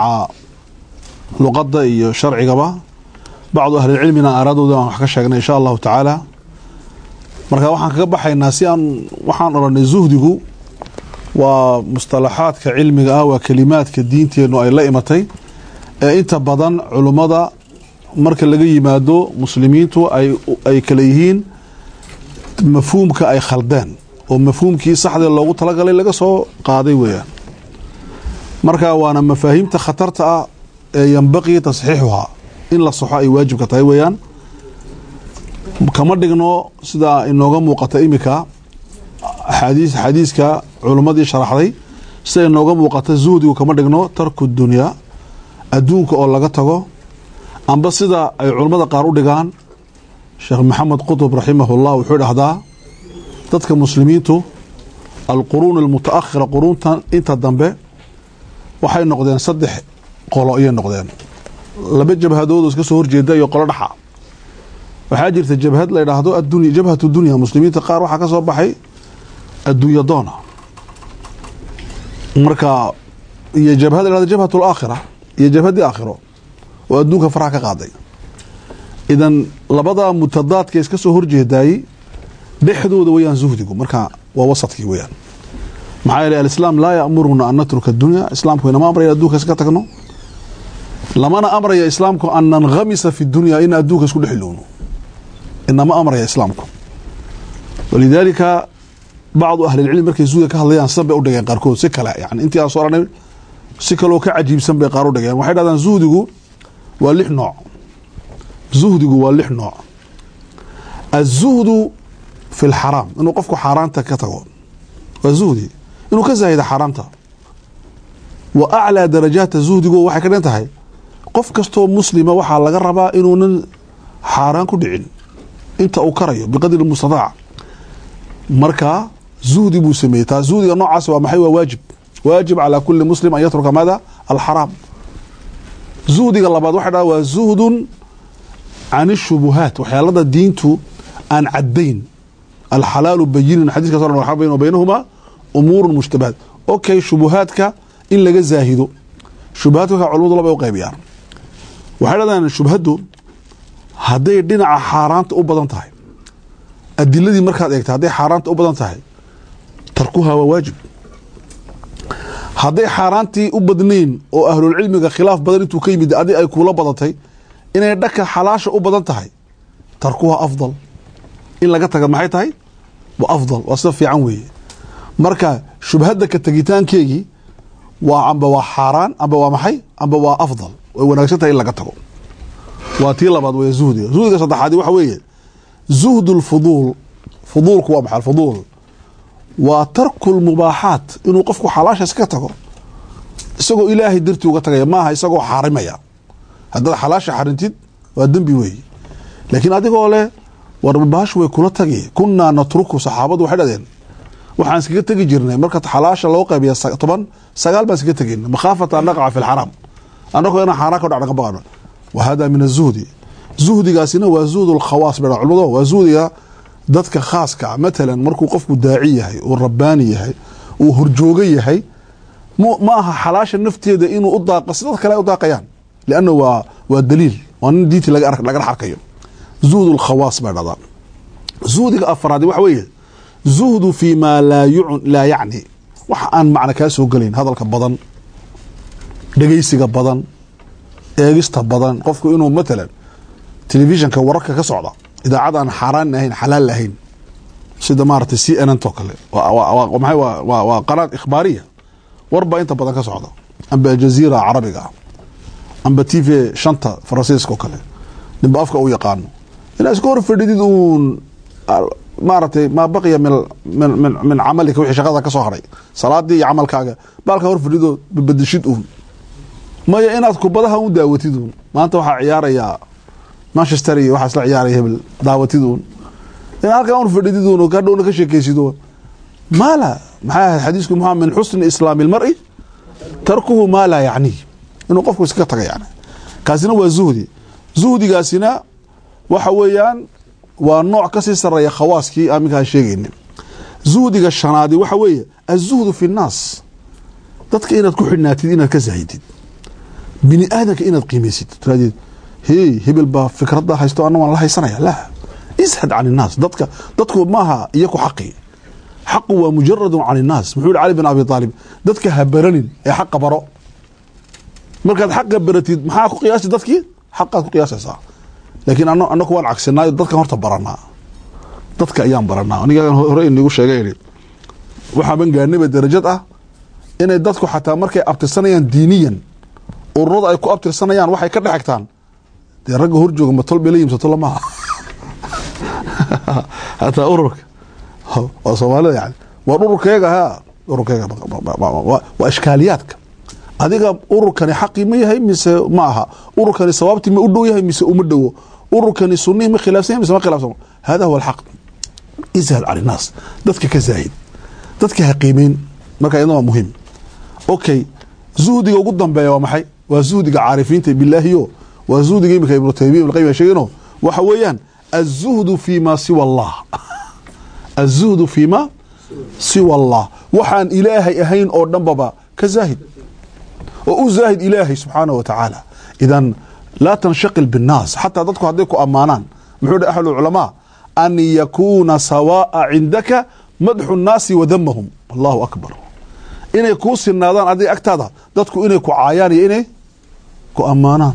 لغة شرعي قبا بعض أهل العلم أرادوا ذا حكى شيئا إن شاء الله تعالى مركا وحن كبح الناس وحن رن زهده ومصطلحات كعلم وكلمات كدين تينو أي لائمتي أنت بدن علماء مركا اللي يمادو مسلمين تو أي كليهين مفهوم كأي خلدان ومفهوم كي صح لو طلق لي لقى سو قاضي ويا مركا وأنا مفاهيم تخطرت ينبغي تصحيحها in la soxo ay waajib ka tahay weeyaan kama dhigno sida inooga muuqata imika xadiiska culimadii sharaxday sida inooga muuqata zuhdigu kama dhigno tarku dunya adduunka oo laga tago amba sida ay culimada qaar u dhigaan Sheekh Maxamed Qutb rahimahullah wuxuu dhahdaa dadka muslimiintu alquruun almutaakhira quruntan inta dambe waxay noqdeen 3 qolo ay noqdeen laba jabhadood iska soo horjeeda iyo qolo dhaxa waxa jirta jabhad la yiraahdo adduunyo jabhatu dunya muslimiinta qaar waxa ka soo baxay adduunyo doona marka iyo jabhad la yiraahdo jabhatu aakhirah iyo jabhadi aakhiro oo adduunka faraha ka qaaday idan labada mutadaadka iska soo horjeeday dhexdooda wayaan zuhdigu marka waa wasadkii wayaan maxaa yeelay islaam la ya'muruna an natruka ad-dunya islaamku inama amray adduunka iska tagno لما أمر يا إسلامكم أن ننغمس في الدنيا إن أدوك اسكو دحلونه إنما أمر يا إسلامكم ولذلك بعض أهل العلم مركزوا كهليان سبب أو دغان قاركود سكلا يعني أنت يا صورنا سكلو كعجيب سبب قارو دغان waxay dhadaan zuhdigu waa 6 nooc zuhdigu waa 6 nooc الزهد في الحرام إنه قفكو حرامته كتغو والزهدي إنه كزايد حرامته وأعلى درجات الزهدgu waxay ka dhantahay qof kasto muslima waxa laga rabaa inuu xaraan ku dhicin inta uu karayo biqadri mustadaac marka zuhdi buu sameeyay zuhdiga noocaas waa maxay waa waajib ala kulli muslim an yatruka mada al haram zuhdiga labaad waxa dhaa waa zuhdun an shubuhat waxyaalada diintu aan cadayn al halal bayin hadithka soo marxaba baynahuma umur mushtabahat okay shubuhatka in laga zaahido shubahaadka culimadu laba u qaybiyaan waxay radaan shubhadu haday dhinaca xaaraanta u badan tahay adiladii markaad eegto haday xaaraanta u badan tahay tarkuha waa waajib haday xaaraantii u badnayn oo ahlul cilmiga khilaaf badan intuu ka yimid adii ay kula badatay inay dhaka xalaasha u badan tahay tarkuha afdal in laga taga maxay tahay waa afdal waa sida fiican weeye marka shubhada ka tagitaankeegi وأما وحرام أما ومحي أما وأفضل ونقصتها إلا قطعه واتيلا بعد ويزهد زهد صدق هذه وحوية زهد الفضول فضول كوا محل فضول وترك المباحات إنه قفكوا حلاش اسكته isagoo ilaahay dirtii uga tagay maaha isagoo xarimaya hadda xalaasha xarintid waa dambi weey laakiin adigoo leh war baash way kula tagay kunna natruku saxaabadu waxay dhadeen waxaan iskaga tagi jirnay marka xalaasha loo qaybiyo 10 9 baan iskaga tagin makhaafata naqa fi al-haram anagoo ina xaraaka dhacna qabano wahada min az-zuhdi zuhdigaasina waa zuhdul khawaas baa culumada waa zuhdiga dadka khaaska ah mesela markuu qofku daaci yahay oo rabbaani yahay oo horjooga yahay maaha xalaasha nafteeda inuu u daaqo sidoo kale u daaqayaan lianna waa daliil waa nin diintii laga arkayo zuhd الkhawaas baa dhada zuhdiga afraad waxa weeye zuhdu fi ma laa yacni wax aan macna kaa soo gelayn hadalka badan dhegaysiga badan eegista badan qofku inuu matalan telefishinka wararka ka socda idaacad aan xaaraan ahayn xalaal ahayn sida maaragtay CNN to kale waa qanaad ikhbaariya warba inta badan ka socda amba jazeera carabiga amba TV shanta faransiiska kale ninba afka uu yaqaano ina iska hor fadhidid uun maaragtay ma baqiya min camalika wixii shaqada ka soo haray salaadii iyo camalkaaga baalka hor fadhido badashid uun maya inaad kubadaha u daawatid uun maanta waxaa ciyaaraya Manchester iyo waxa isla ciyaaraya hebel daawatid uun in halka hor fadhidid uun ka dhowna ka sheekaysido mala maxaa xadiisku muhammad min husn islam almar'i tarkuhu ma la yani inuu qofku iska taga yani kaasina waa zuhdigaasina waxa weeyaan waa nooc ka sii sareeya khawaaskii aaminka sheegayna zuhdiga shanaadi waxa weeye az-zuhdu fi an-nas dadka inaad ku xidhnaatid inaad ka zaahidid bini aadanka inaad qiimaysid tiraadid hebel baa fikradda haysto anna waan la haysanaya la ishad can an-nas dadku maaha iyaku xaqu waa mujarradun can an-nas muxuu Ali bin Abi Talib dadka habaranin ee xaq baro markaad xaq baratid maxaa ku qiyaasi dadkii xaqaad ku qiyaasaysaa laakiin annagu waan cagsinaa dadka horta baranaa dadka ayaan baranaa aniga hore inagu sheegay waxa ban gaarnay darajad ah inay dadku xataa markay abtirsanayaan diiniyan ururada ay ku abtirsanayaan waxay ka dhaxagtaan de rag hor jooga matol belayim satol ma hata ururka oo Soomaaliya yani waa ururkeega waa iskaaliyadka adiga ururkani xaqi ma yahay mise ma aha ururkani sababti ma u dhow yahay mise uma dhowo ururkani sunni ma khilaafsan mise ma khilaafsan hada huwa alhaq izhal ala nas dadka ka zaahid dadka haqiimin marka iyadoo muhiim okay zuhdiga ugu dambeeyo waa maxay waa zuhdiga caarifiinta billahi waa zuhdiga imika ibn Taymiyyah ibn Qayyim sheegayno waxa weeyaan az-zuhdu fi ma siwa Allah az-zuhdu fi ma siwa Allah waxaan ilaahay ahayn oo dhanbaba ka zaahid وأزاهد إلهي سبحانه وتعالى إذن لا تنشغل بالناس حتى تدخل هذيك أمانان محور أهل العلماء أن يكون سواء عندك مدح الناس وذمهم الله أكبر إن يكون النادان هذه أكتادا تدخل إنك عيان إنك أمانان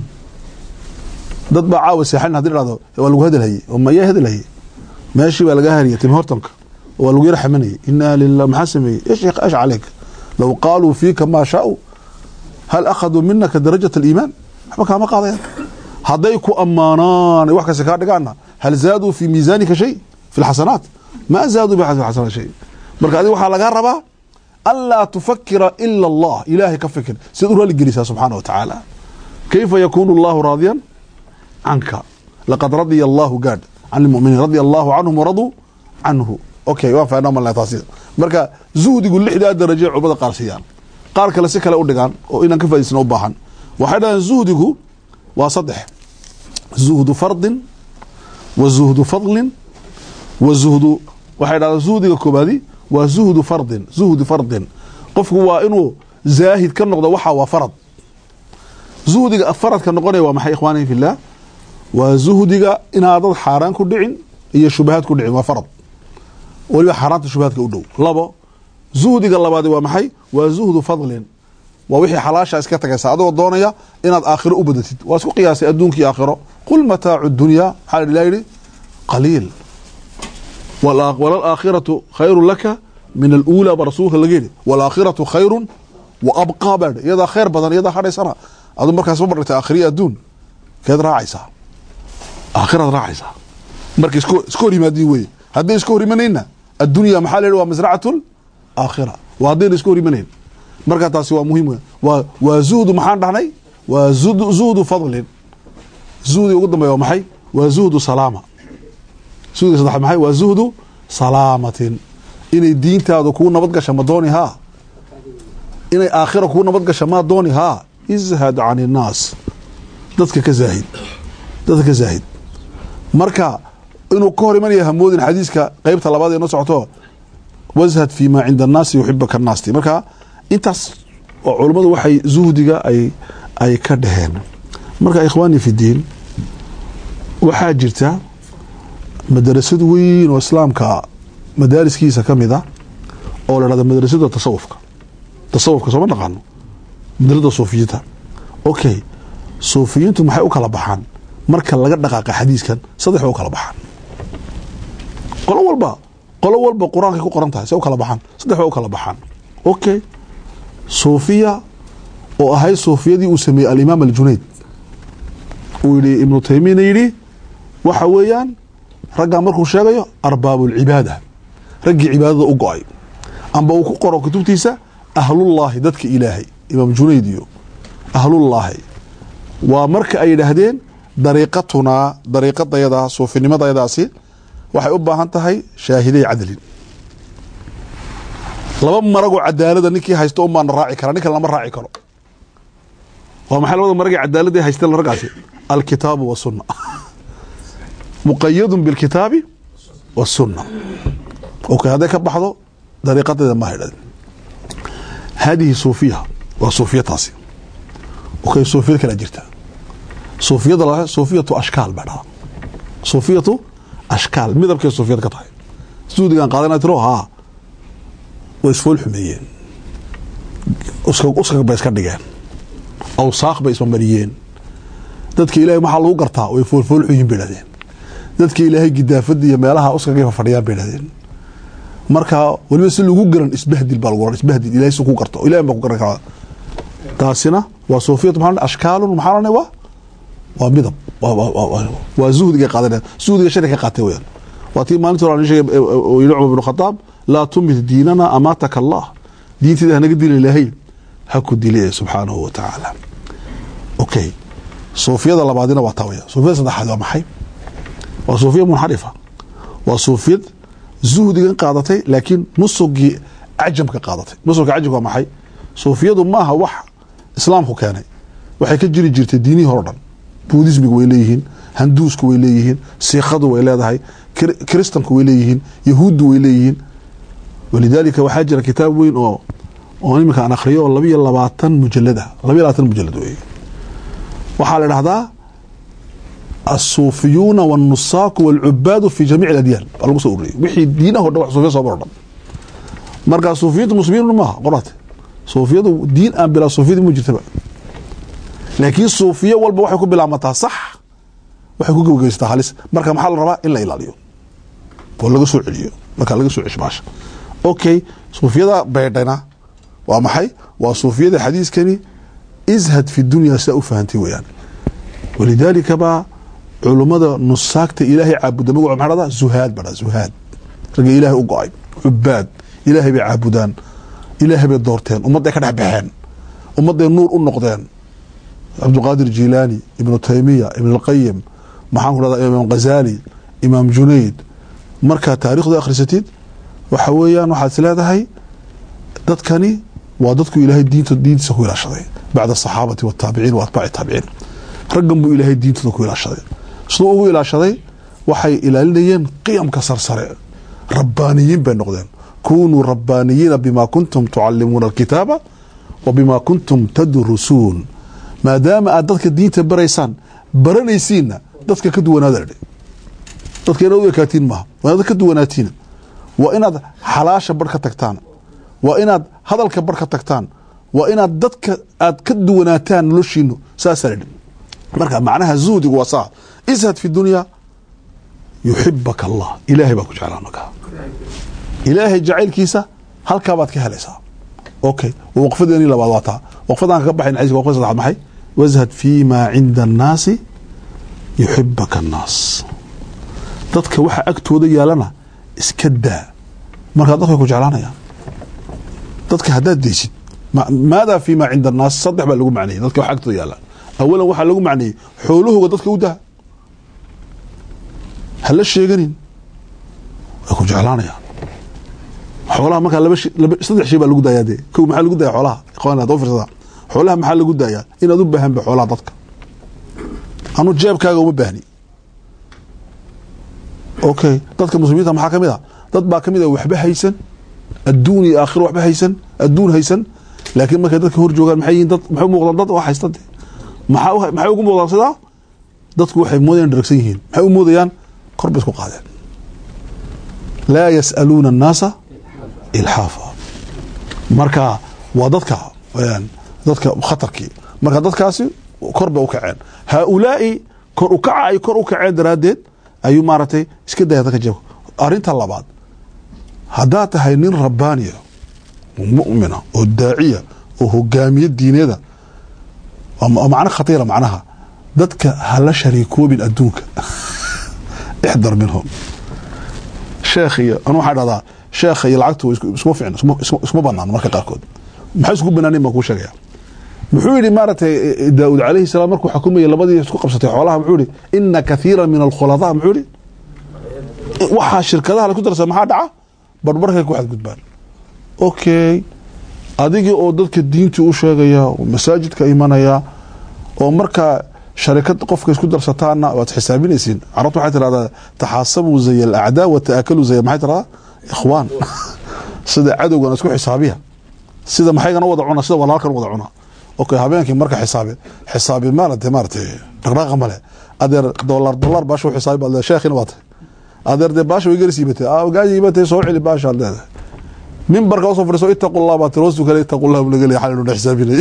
تطبع عاوز يحلنا هذه هذا ولو هذا هي وما يهذا هي ماشي ولا جاهرية تمهرتنك ولو يرحمني إنا لله محاسمي إيش عليك لو قالوا فيك ما شاءوا هل أخذوا منك درجة الإيمان؟ حبك ما قاضي هذيك أمانان وحكا سكار دقانا هل زادوا في ميزانك شيء في الحسنات؟ ما زادوا بحسب الحسنات شيء مركا هذه وحا لقى ربا ألا تفكر إلا الله إلهي كفكر سيدور للجلسة سبحانه وتعالى كيف يكون الله راضيا عنك لقد رضي الله قاد عن المؤمنين رضي الله عنهم ورضوا عنه أوكي وافع نوم الله تصير مركا زود يقول لحدا درجة عبادة قارسيان qaar kale si kale u dhigaan oo inaan ka faa'iidsano u baahan waxa dhahan zuhdigu waa saddex zuhdu fardin wa zuhdu fadlin wa zuhdu waxa dhahan zuhdiga koobaadi waa zuhdu fardin qofku waa inuu zaahid ka noqdo waxa waa farad zuhdiga faradka noqonaya waa maxay ikhwaani fillah waa zuhdiga inaadad xaraan ku dhicin iyo shubahaad ku dhicin waa farad waliba xaraanta shubahaadka u dhow labo zuhdiga labaad waa maxay waa zuhdu fadlin waa wixii xalaasha iska tagaysa adoo doonaya inaad aakhiro u badatid waa isku qiyaasay adduunkii aakhiro qul mataacu dunya xal ilaahiri qaliil wal aakhiratu khayrun laka min al-ula barasuha lagiri wal aakhiratu khayrun wa abqa bad yada khayr badan yada hadhaysana adu markaas ma bartay aakhiriya adduun keed raacaysa aakhirad raacaysa markii isku rimaadi way hadii isku rimanayna adduunya maxal waa masra'atul آخرة وهذين يسكوري منين مركز تاسي مهم وزود محان دحني وزود فضل زود يقدم يوم محي وزود سلامة زود صدح محي وزود سلامة إن الدين تاعو كون نبض شمدوني ها إن آخرة كون نبض شمدوني ها ازهد عن الناس dadka ka zaahid marka inuu ka hor imanaya hamoodin xadiiska qaybta labaad ee noo socoto wazhad fi ma 'inda an-nas yuhibbuka an-nas marka intaas وعلماء وحي زهدك أي كدهن مركا إخواني في الدين وحاجرتا مدرسة وين وإسلام كمدارس كيسة كمذا أو هذا مدرسة تصوفك سوما نقانو مدرسة صوفيتها أوكي صوفيين maxay u kala baxaan marka laga dhaqaaqa xadiiskan saddex u kala baxaan qolo walba quraanka ku qoran tahay say u kala baxaan saddex u kala baxaan okay صوفية oo ahay soofiyadii uu sameeyay al-Imam al-Junayd uu yiri Ibn Taymiyyah yiri waxa weeyaan ragga markuu sheegayo arbaabul ibaada raggi ibaadada u go'ay amba uu ku qoro kutubtiisa ahlullah dadka ilaahay Imam Junayd iyo ahlullah waa marka ay yiraahdeen dariiqadayada soofinimadayadaasi waxay u baahan tahay shaahiday cadalin laba marago cadaalada ninkii haysto uma raaci kara ninka lama raaci karo waa maxay labada marago cadaalada haysta la ragaasi الكتاب والسنة مقيد بالكتاب والسنة اوكي هذا كبحضه طريقة ما هي هذه صوفية وصوفية تاسي اوكي صوفية كلا جرتها صوفية الله صوفية أشكال بعدها صوفية أشكال ماذا بكي صوفية قطعي سودي كان قادنا تروها ويسفول حميين أسكك بيس كردقان أو ساق بيس ممريين dadka ilaahay waxa lagu gartaa way foolfool xuyeen biladeen dadka ilaahay gidaafada iyo meelaha uskaga fadhiyaan biladeen marka waliba si lagu garan isbahdil bal waran isbahdil ilaahay soo ku garto ilaahay ma ku garan kara taasina waa soofiyad maxaan ashkaalun maxaan waa midab waa zuhdiga qaadana zuhdiga shirka qaatay weeyaan waa tii maalinta hore aan sheegay Umar ibn Khattab la tumid diinana amataka Allah diintida hanaga dilay ilaahay ha ku dilay subhanahu wa ta'ala okay صوفية لبعضنا وطاوية صوفية صدحة waa maxay waa صوفية منحرفة waa صوفية زهد قادتي لكن نصق عجم كقادتي نصق عجم waa maxay صوفية ما هو wax islaamku keenay waxay ka jiri jirtay diini hordhan buudismigu way leeyihiin handuusku way leeyihiin siiqadu way leedahay kristanku way leeyihiin yahuudu way leeyihiin walidaalika waxaa jira kitaab weyn oo imika aan akhriyo 22 mujallada 22 mujallad weey waxaa la dhahdaa الصوفيون والنساك والعباد في جميع الأديان lagu soo ururiyay wixii diinaha oo wax Soofiya soo baradhan marka Soofiyadu muslimiin ma qorate Soofiyadu diin aan bila Soofiyadu ma jirtaba laakiin Soofiya walba waxay ku bilaamataa sax waxay ku gowgeystaa halis marka maxaa la rabaa in la ilaaliyo oo laga soo celiyo marka laga soo cishbaasha okay Soofiyada baydana waa maxay waa Soofiyada xadiiskani ازهد في الدنيا سأفهمتي ويان ولذلك با علماء نساكت إلهي عبد مقع محرضة زهاد بدا زهاد رجع إلهي أقعي عباد إلهي بعبدان إلهي بالدورتين ومضي كده بحين ومضي النور النقدين عبد القادر الجيلاني ابن تيمية ابن القيم محمد إمام غزالي إمام جنيد مركا تاريخ ذا آخر ستيد وحويان وحاد ثلاثة هاي دادكاني واددكو إلهي الدين سكو إلى شضي بعد الصحابة والتابعين وأتباع التابعين رقموا إلهي الدين تدكو إلى شضي صلوه إلى شضي وحي إلى الليين قيم كسر سرع ربانيين بين نقدين كونوا ربانيين بما كنتم تعلمون الكتابة وبما كنتم تدرسون ما دام أددك الدين تبريسان برنيسين ددك كدونا ذلك ددك ينوذي كاتين معه ونادك كدوناتين وإن حلاشة بركة تكتان وإن هذا الكبركة تكتان وإن ددك أد كدوناتان لشينو ساسرد مركا معناها زود وصاع ازهد في الدنيا يحبك الله إلهي باكو جعلانك إلهي جعل كيسا هل كابات كهليسا أوكي ووقفدني لبعضاتها وقفدنا كبحين عايز وقفد صدح محي وازهد فيما عند الناس يحبك الناس ددك وحا أكتو دي لنا اسكدا مركا ددك باكو جعلانا يا ددك هداد ديسي ماذا فيما عند الناس صدح بقى لغو معني ددك وحا أكتو دي لنا أولا وحا لغو معني حوله وددك وده هل الشيغانين أكو جعلانا يا حولها ما كان صدح شيء بقى لغو دايا دي كو محال لغو دايا حولها إخوانا دوفر صدح حولها محال لغو دايا إن أدو بهم بحولها ددك أنو جيب كاغو مبهني أوكي ددك مسلمين محا كميدا دد با كميدا وحبه هيسن الدوني آخر وحبه هيسن الدون هيسن laakiin markay dadka hor joogaan maxay yihiin dad maxay muuqdaan dad wax haysta maxay ugu muuqdaan sidaa dadku waxay moodayaan daragsan yihiin maxay u moodayaan kor bay isku qaadeen laa yas'aluuna annaasa ilxaafa marka waa dadka khatarkii marka dadkaasi kor bay u kaceen haaulaa'i kor u kaca ay kor u kaceen daraaddeed ayuu maaragtay iska daya dadka jeebka arrinta labaad haddaad tahay nin rabbaaniya oo mu'mina oo daaciya oo hogaamiye diineeda oo macno khatiira macnaha dadka hala shariikoobin adduunka ixdar minhum sheekh iyo anu waxaa dhahdaa sheekha iyo lacagtu iskuma ficno iskuma banaan marka qaarkood maxay isku banaaneen baan kuu sheegaya muxuu yidhi maaragtay daawud calayhi salaam markuu xukumayay labadii isku qabsatay xoolaha muxuu yidhi ina kathiira min alkhuladaa muxuu yidhi waxaa shirkadaha la ku darsa maxaa dhaca barbarkay ku xadgudbaan okay adigii oo dadka diintii u sheegaya oo masaajidka imanaya oo markaa sharikad qofka isku darsataana waad xisaabinaysiin carabtu waxay tirahdaa taxaasabuu zay alacdaa wa ta'akaluu zay maxay tirahdaa ikhwaan sida cadowgan isku xisaabiya sida maxaygana wada cuna sida walaalkan wada cuna okay habeenkii marka xisaabi maaragtay dhaqdhaqaaqa male adeer dollar baasha u xisaabi baad sheekhina waatay adeer dee baasha way geli siibatay gaaji ibatay soo celi baasha aad leedahay mimbarka usoo fadhiiso ittaqullah baa tiroosu kale ittaqullah buu laga leeyahay xalaynu xisaabinay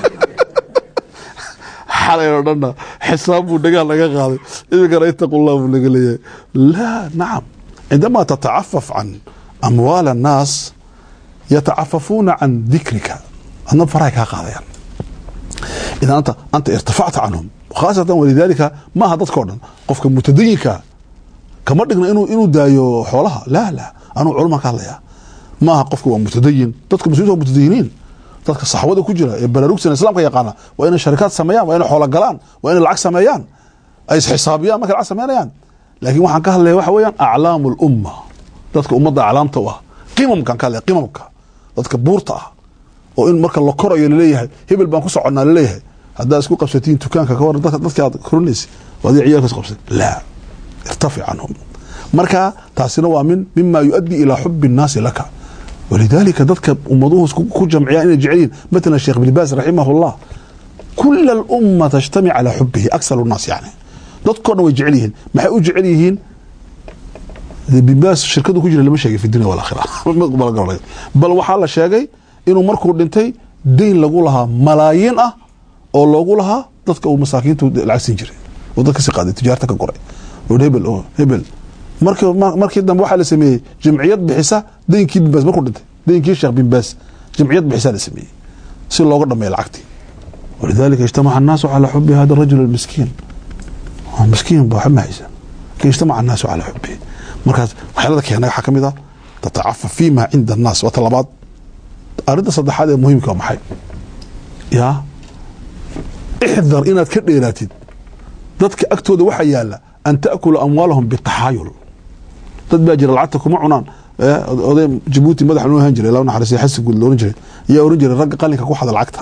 xalay oo dhanna xisaab buu dhagaal laga qaaday iminkana ittaqullah buu laga leeyahay laa nacam عندما تتعفف عن أموال الناس يتعففون عن ذكرك أنا فرايك هذا يعني إذا أنت ارتفعت عنهم خاصة ولذلك ما هذا كورن قفك متدينك كمردنا إنه دايو حولها لا أنا علمك هذا ما قفك متدين تذكر مسؤولين متدينين تذكر الصحوة كجرة بلاروكس الإسلام كيقانا وإن الشركات سميان وإن حول قلان وإن العكس سميان أي حسابيان ما كان العكس سميان لكن waxaan ka hadlay waxa weeyaan aclaamul umma dadka ummadda aclaamta ah qiimamkan ka hadlay qiimamka dadka buurta ah oo in marka la korayo leeyahay hebel baan ku soconaa leeyahay hadaa isku qabsatiin dukaanka ka war dadka aad korinaysi wadi ciyaalka isku qabsatay la irtafi anhum marka taasina waa mimma yuaddi ila hubbi an-nas laka ولذلك dadka ummaduhu ku jamciyaan inay jeceliin مثلا الشيخ بن باز رحمه الله كل الامه تجتمع على حبه اكثر الناس يعني dadkoodna way jecel yihiin maxay u jecel yihiin bibaas shirkadu ku jira lama sheegay fi dunya wal aakhirah bal waxa la sheegay inuu markuu dhintay deyn lagu lahaa malaayiin ah oo loogu lahaa dadka uu masaakiintu lacagsin jiray oo dadka si qaaday tijaarta ka qoray oo hebel markii dambe waxa la sameeyay jamciyad bixisa deynkii bibaas markuu dhintay deynkii sheekh bibaas jamciyad bixisa la sameeyay si looga dhameeyo lacagtii ولذلك اجتمع الناس على حب هذا الرجل المسكين مسكين بحب حيسان كي يجتمع الناس على حبه مركز وحيالك هنا حكمي تتعفف فيما عند الناس وطلبات أريد صدح هذا مهم كما حي يا احذر إنك كديراتي ضدك أكتود وحيالا أن تأكل أموالهم بالتحايل تدباجر العتك ومعنان جيبوتي مدح انه هنجري لو نحرس يحس يقول له رنجري يا رنجري الرق قال لك كوحد العقد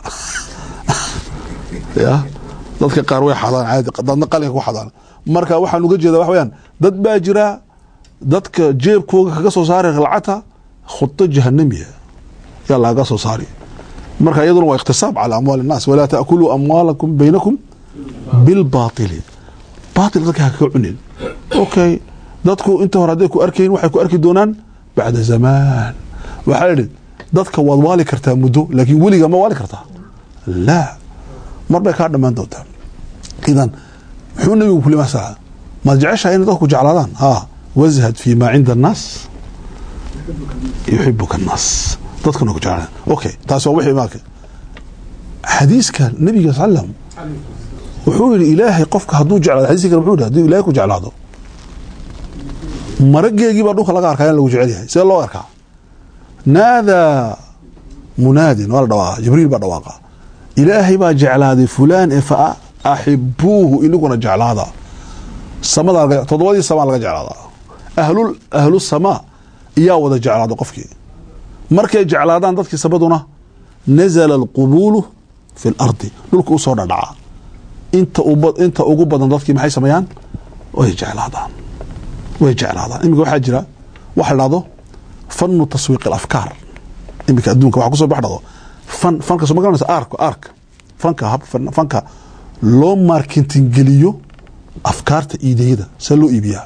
يا dadka qaar way xadaan caadi dadna qalinka ku xadaan marka waxaan uga jeedaa wax weeyaan dad baa jira dadka jeebkooda kaga soo saaray lacagta khudda jahannamiya ya laga soo saari marka iyaduna waa iqtisaab ala amwal الناس wala taakulu amwalakum baynakum bil batil dadka ka cunin okay dadku inta hore haday ku arkeen waxay ku arki doonaan bacda zaman waxa yiri dadka waad waali kartaa muddo laakiin waliga ma waali kartaa la marba ka dhamaan doontaa idan wuxuu nabigu kulli ma saa ma jecesha in dadku jeclaadaan wazhad fi ma inda الناس yuhibbuka الناس dadku ku jeclaan okay taas waa wixii marka xadiiska nabiga sallam wuxuu yiri ilaahay qofka haduu jeclaado xadiiska wuxuu yiri haduu ilaahay ku jeclaado marageegii baa dhulka laga arkaa in lagu jecel yahay see loo arkaa naada munaadin wala dhawaa jibriil baa dhawaaqa ilaahay baa jeclaaday fulaan fa ahibuhu inaguna jeclaada samada todobadii sama laga jeclaada ahlu sama iya wada jeclaado qofkii markay jeclaadaan dadkii sabaduna nazala alqubulu fi al-ardi dhulku soo dhadhaca inta ugu badan dadkii maxay sameeyaan way jeclaadaan imika waxa jira waxa laado fannu taswiiq al-afkaar imika adduunka waxa ku soo baxdo fanka soo magaranaysa ark fanka loo marketing geliyo afkaarta iidayada se loo iibiyaa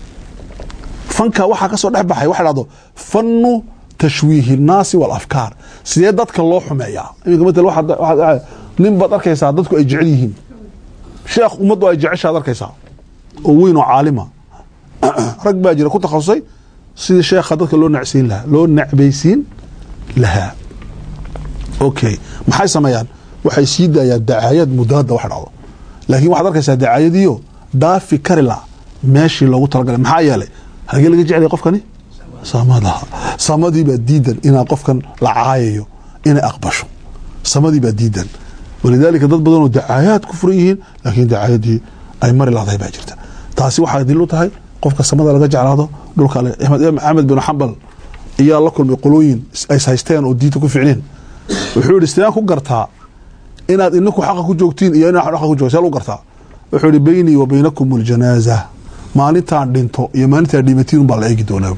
fanka waxaa ka soo dhex baxay waxa dhahdo fannu tashwiihi الnaasi wاlafkaar sidee dadka loo xumeeyaa iminka matal nin baad arkaysaa dadku ay jecel yihiin sheekh ummaddu ay jeceshaad arkaysaa oo weyn oo caalima rag baa jira ku takhasusay sidii sheekha dadka loo necbaysiin lahaa okay maxay sameeyaan waxay sii daayaan dacaayad mudaada wax dhacdo laakiin waxaad arkaysaa dacaayadiyo daafi kari la meeshii loogu talagalay maxaa yeelay halkee laga jeclay qofkani samadii baa diidan inaa qofkan la caayayo inay aqbasho samadii baa diidan walidaalika dad badan oo dacaayad ku furan yihiin laakiin dacaayadii ay mari lahday baa jirta taasi waxay dil u tahay qofka samada laga jeclaado dhulka Ahmed bin Hanbal iyaa la kulmay qolooyin ay haysteen oo diinta ku ficneen wuxuu yiri istaan ku gartaa inaad ininku xaq ku joogtiin iyo inaad xaq ku joogtaan u gartaa wuxuu yiri bayni wa baynakum aljanaaza maalintaan dhinto iyo maalintaan dhimatiin baa la eegi doonaa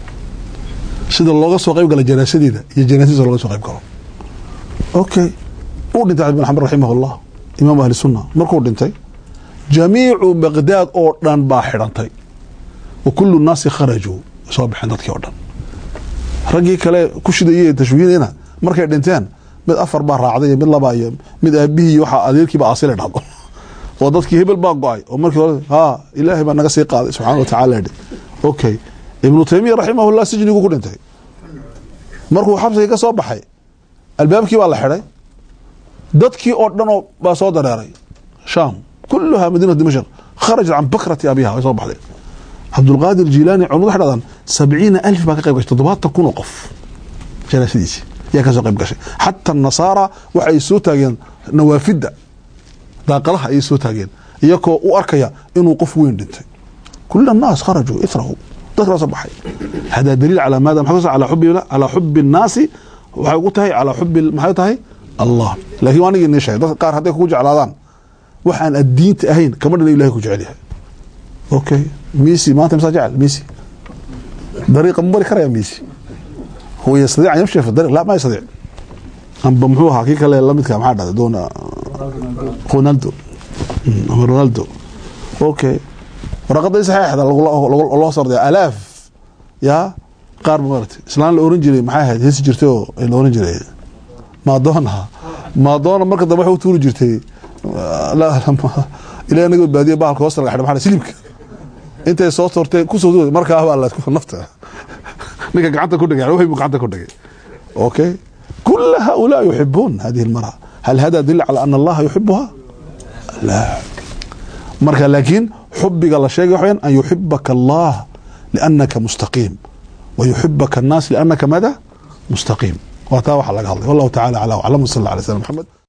sida looga soo qayb galay janaasadeeda iyo janaasadiisa looga soo qayb galo okay uu dhintay ibn Hanbal rahimahullah imaam ahli sunna markuu dhintay jamiicu Baghdad oo dhan baa xidhantay wa kullu الناس kharaju soo bixin dadkii oo dhan ragii kale ku shidayay tashwiinina markay dhinteen mid afar baa raacday mid laba iyo mid aabihii waxa adeerkii baa asile dhacdo oo dadkii hebel baa go'ay oo markii hore ilaahay baa naga sii qaaday subhanahu wa ta'ala okay ibn Taymiyyah rahimahullah sijnigu ku dhintay markuu xabsiga ka soo baxay albaabkii baa la xiray dadkii oo dhan oo baa soo dareeray Sham كلها مدينة دمشق خرج عن بكرة أبيها ويصبح عليه عبد القادر الجيلاني عمود حدا 70,000 باقي قيب قش تضباط تكون وقف جانا سيديسي يا كذا قيب قش حتى النصارى وحي سوتاجين نوافد داقلها أي سوتاجين يكو وأركيا إنه وقف وين دنت كل الناس خرجوا إثره ذكر صباحي هذا دليل على ماذا محدث على حب الناس وحيقولها على حب محيطها الله لكن وانا قلنا شيء قار هذا يكون على ذان waxaan addiinta ahayn kamadhan ilaahay ku jecel yahay okay Messi maanta ma jecel Messi dariiqa mari karaya Messi هو يستطيع أن يمشي في الطريق لا ما يستطيع أم بمحوها كي كلا لمد كم حدا دون رونالدو اوكي ورقد صحيح هذا الله صار آلاف يا قارب مرت اسلام الاورنجري maxay ahayd hees jirtay oo الاورنجري ما doona marka dambe wuxuu tuuri jirtay la ilaa anaga baadiye baalka hoos laga xidhay maxaa silibka intay soo tortay ku soo dooday marka ah Allah ku nafta ninka gacanta ku dhigay wuxuu gacanta ku dhigay okay كل هؤلاء يحبون هذه المرأة هل هذا يدل على أن الله يحبها لا marka laakiin xubbiga la sheegay waxaan an yuhibbaka Allah لأنك مستقيم ويحبك الناس لأنك ماذا مستقيم وهذا waxa laga hadlay والله تعالى على وعلم صلى الله عليه وسلم محمد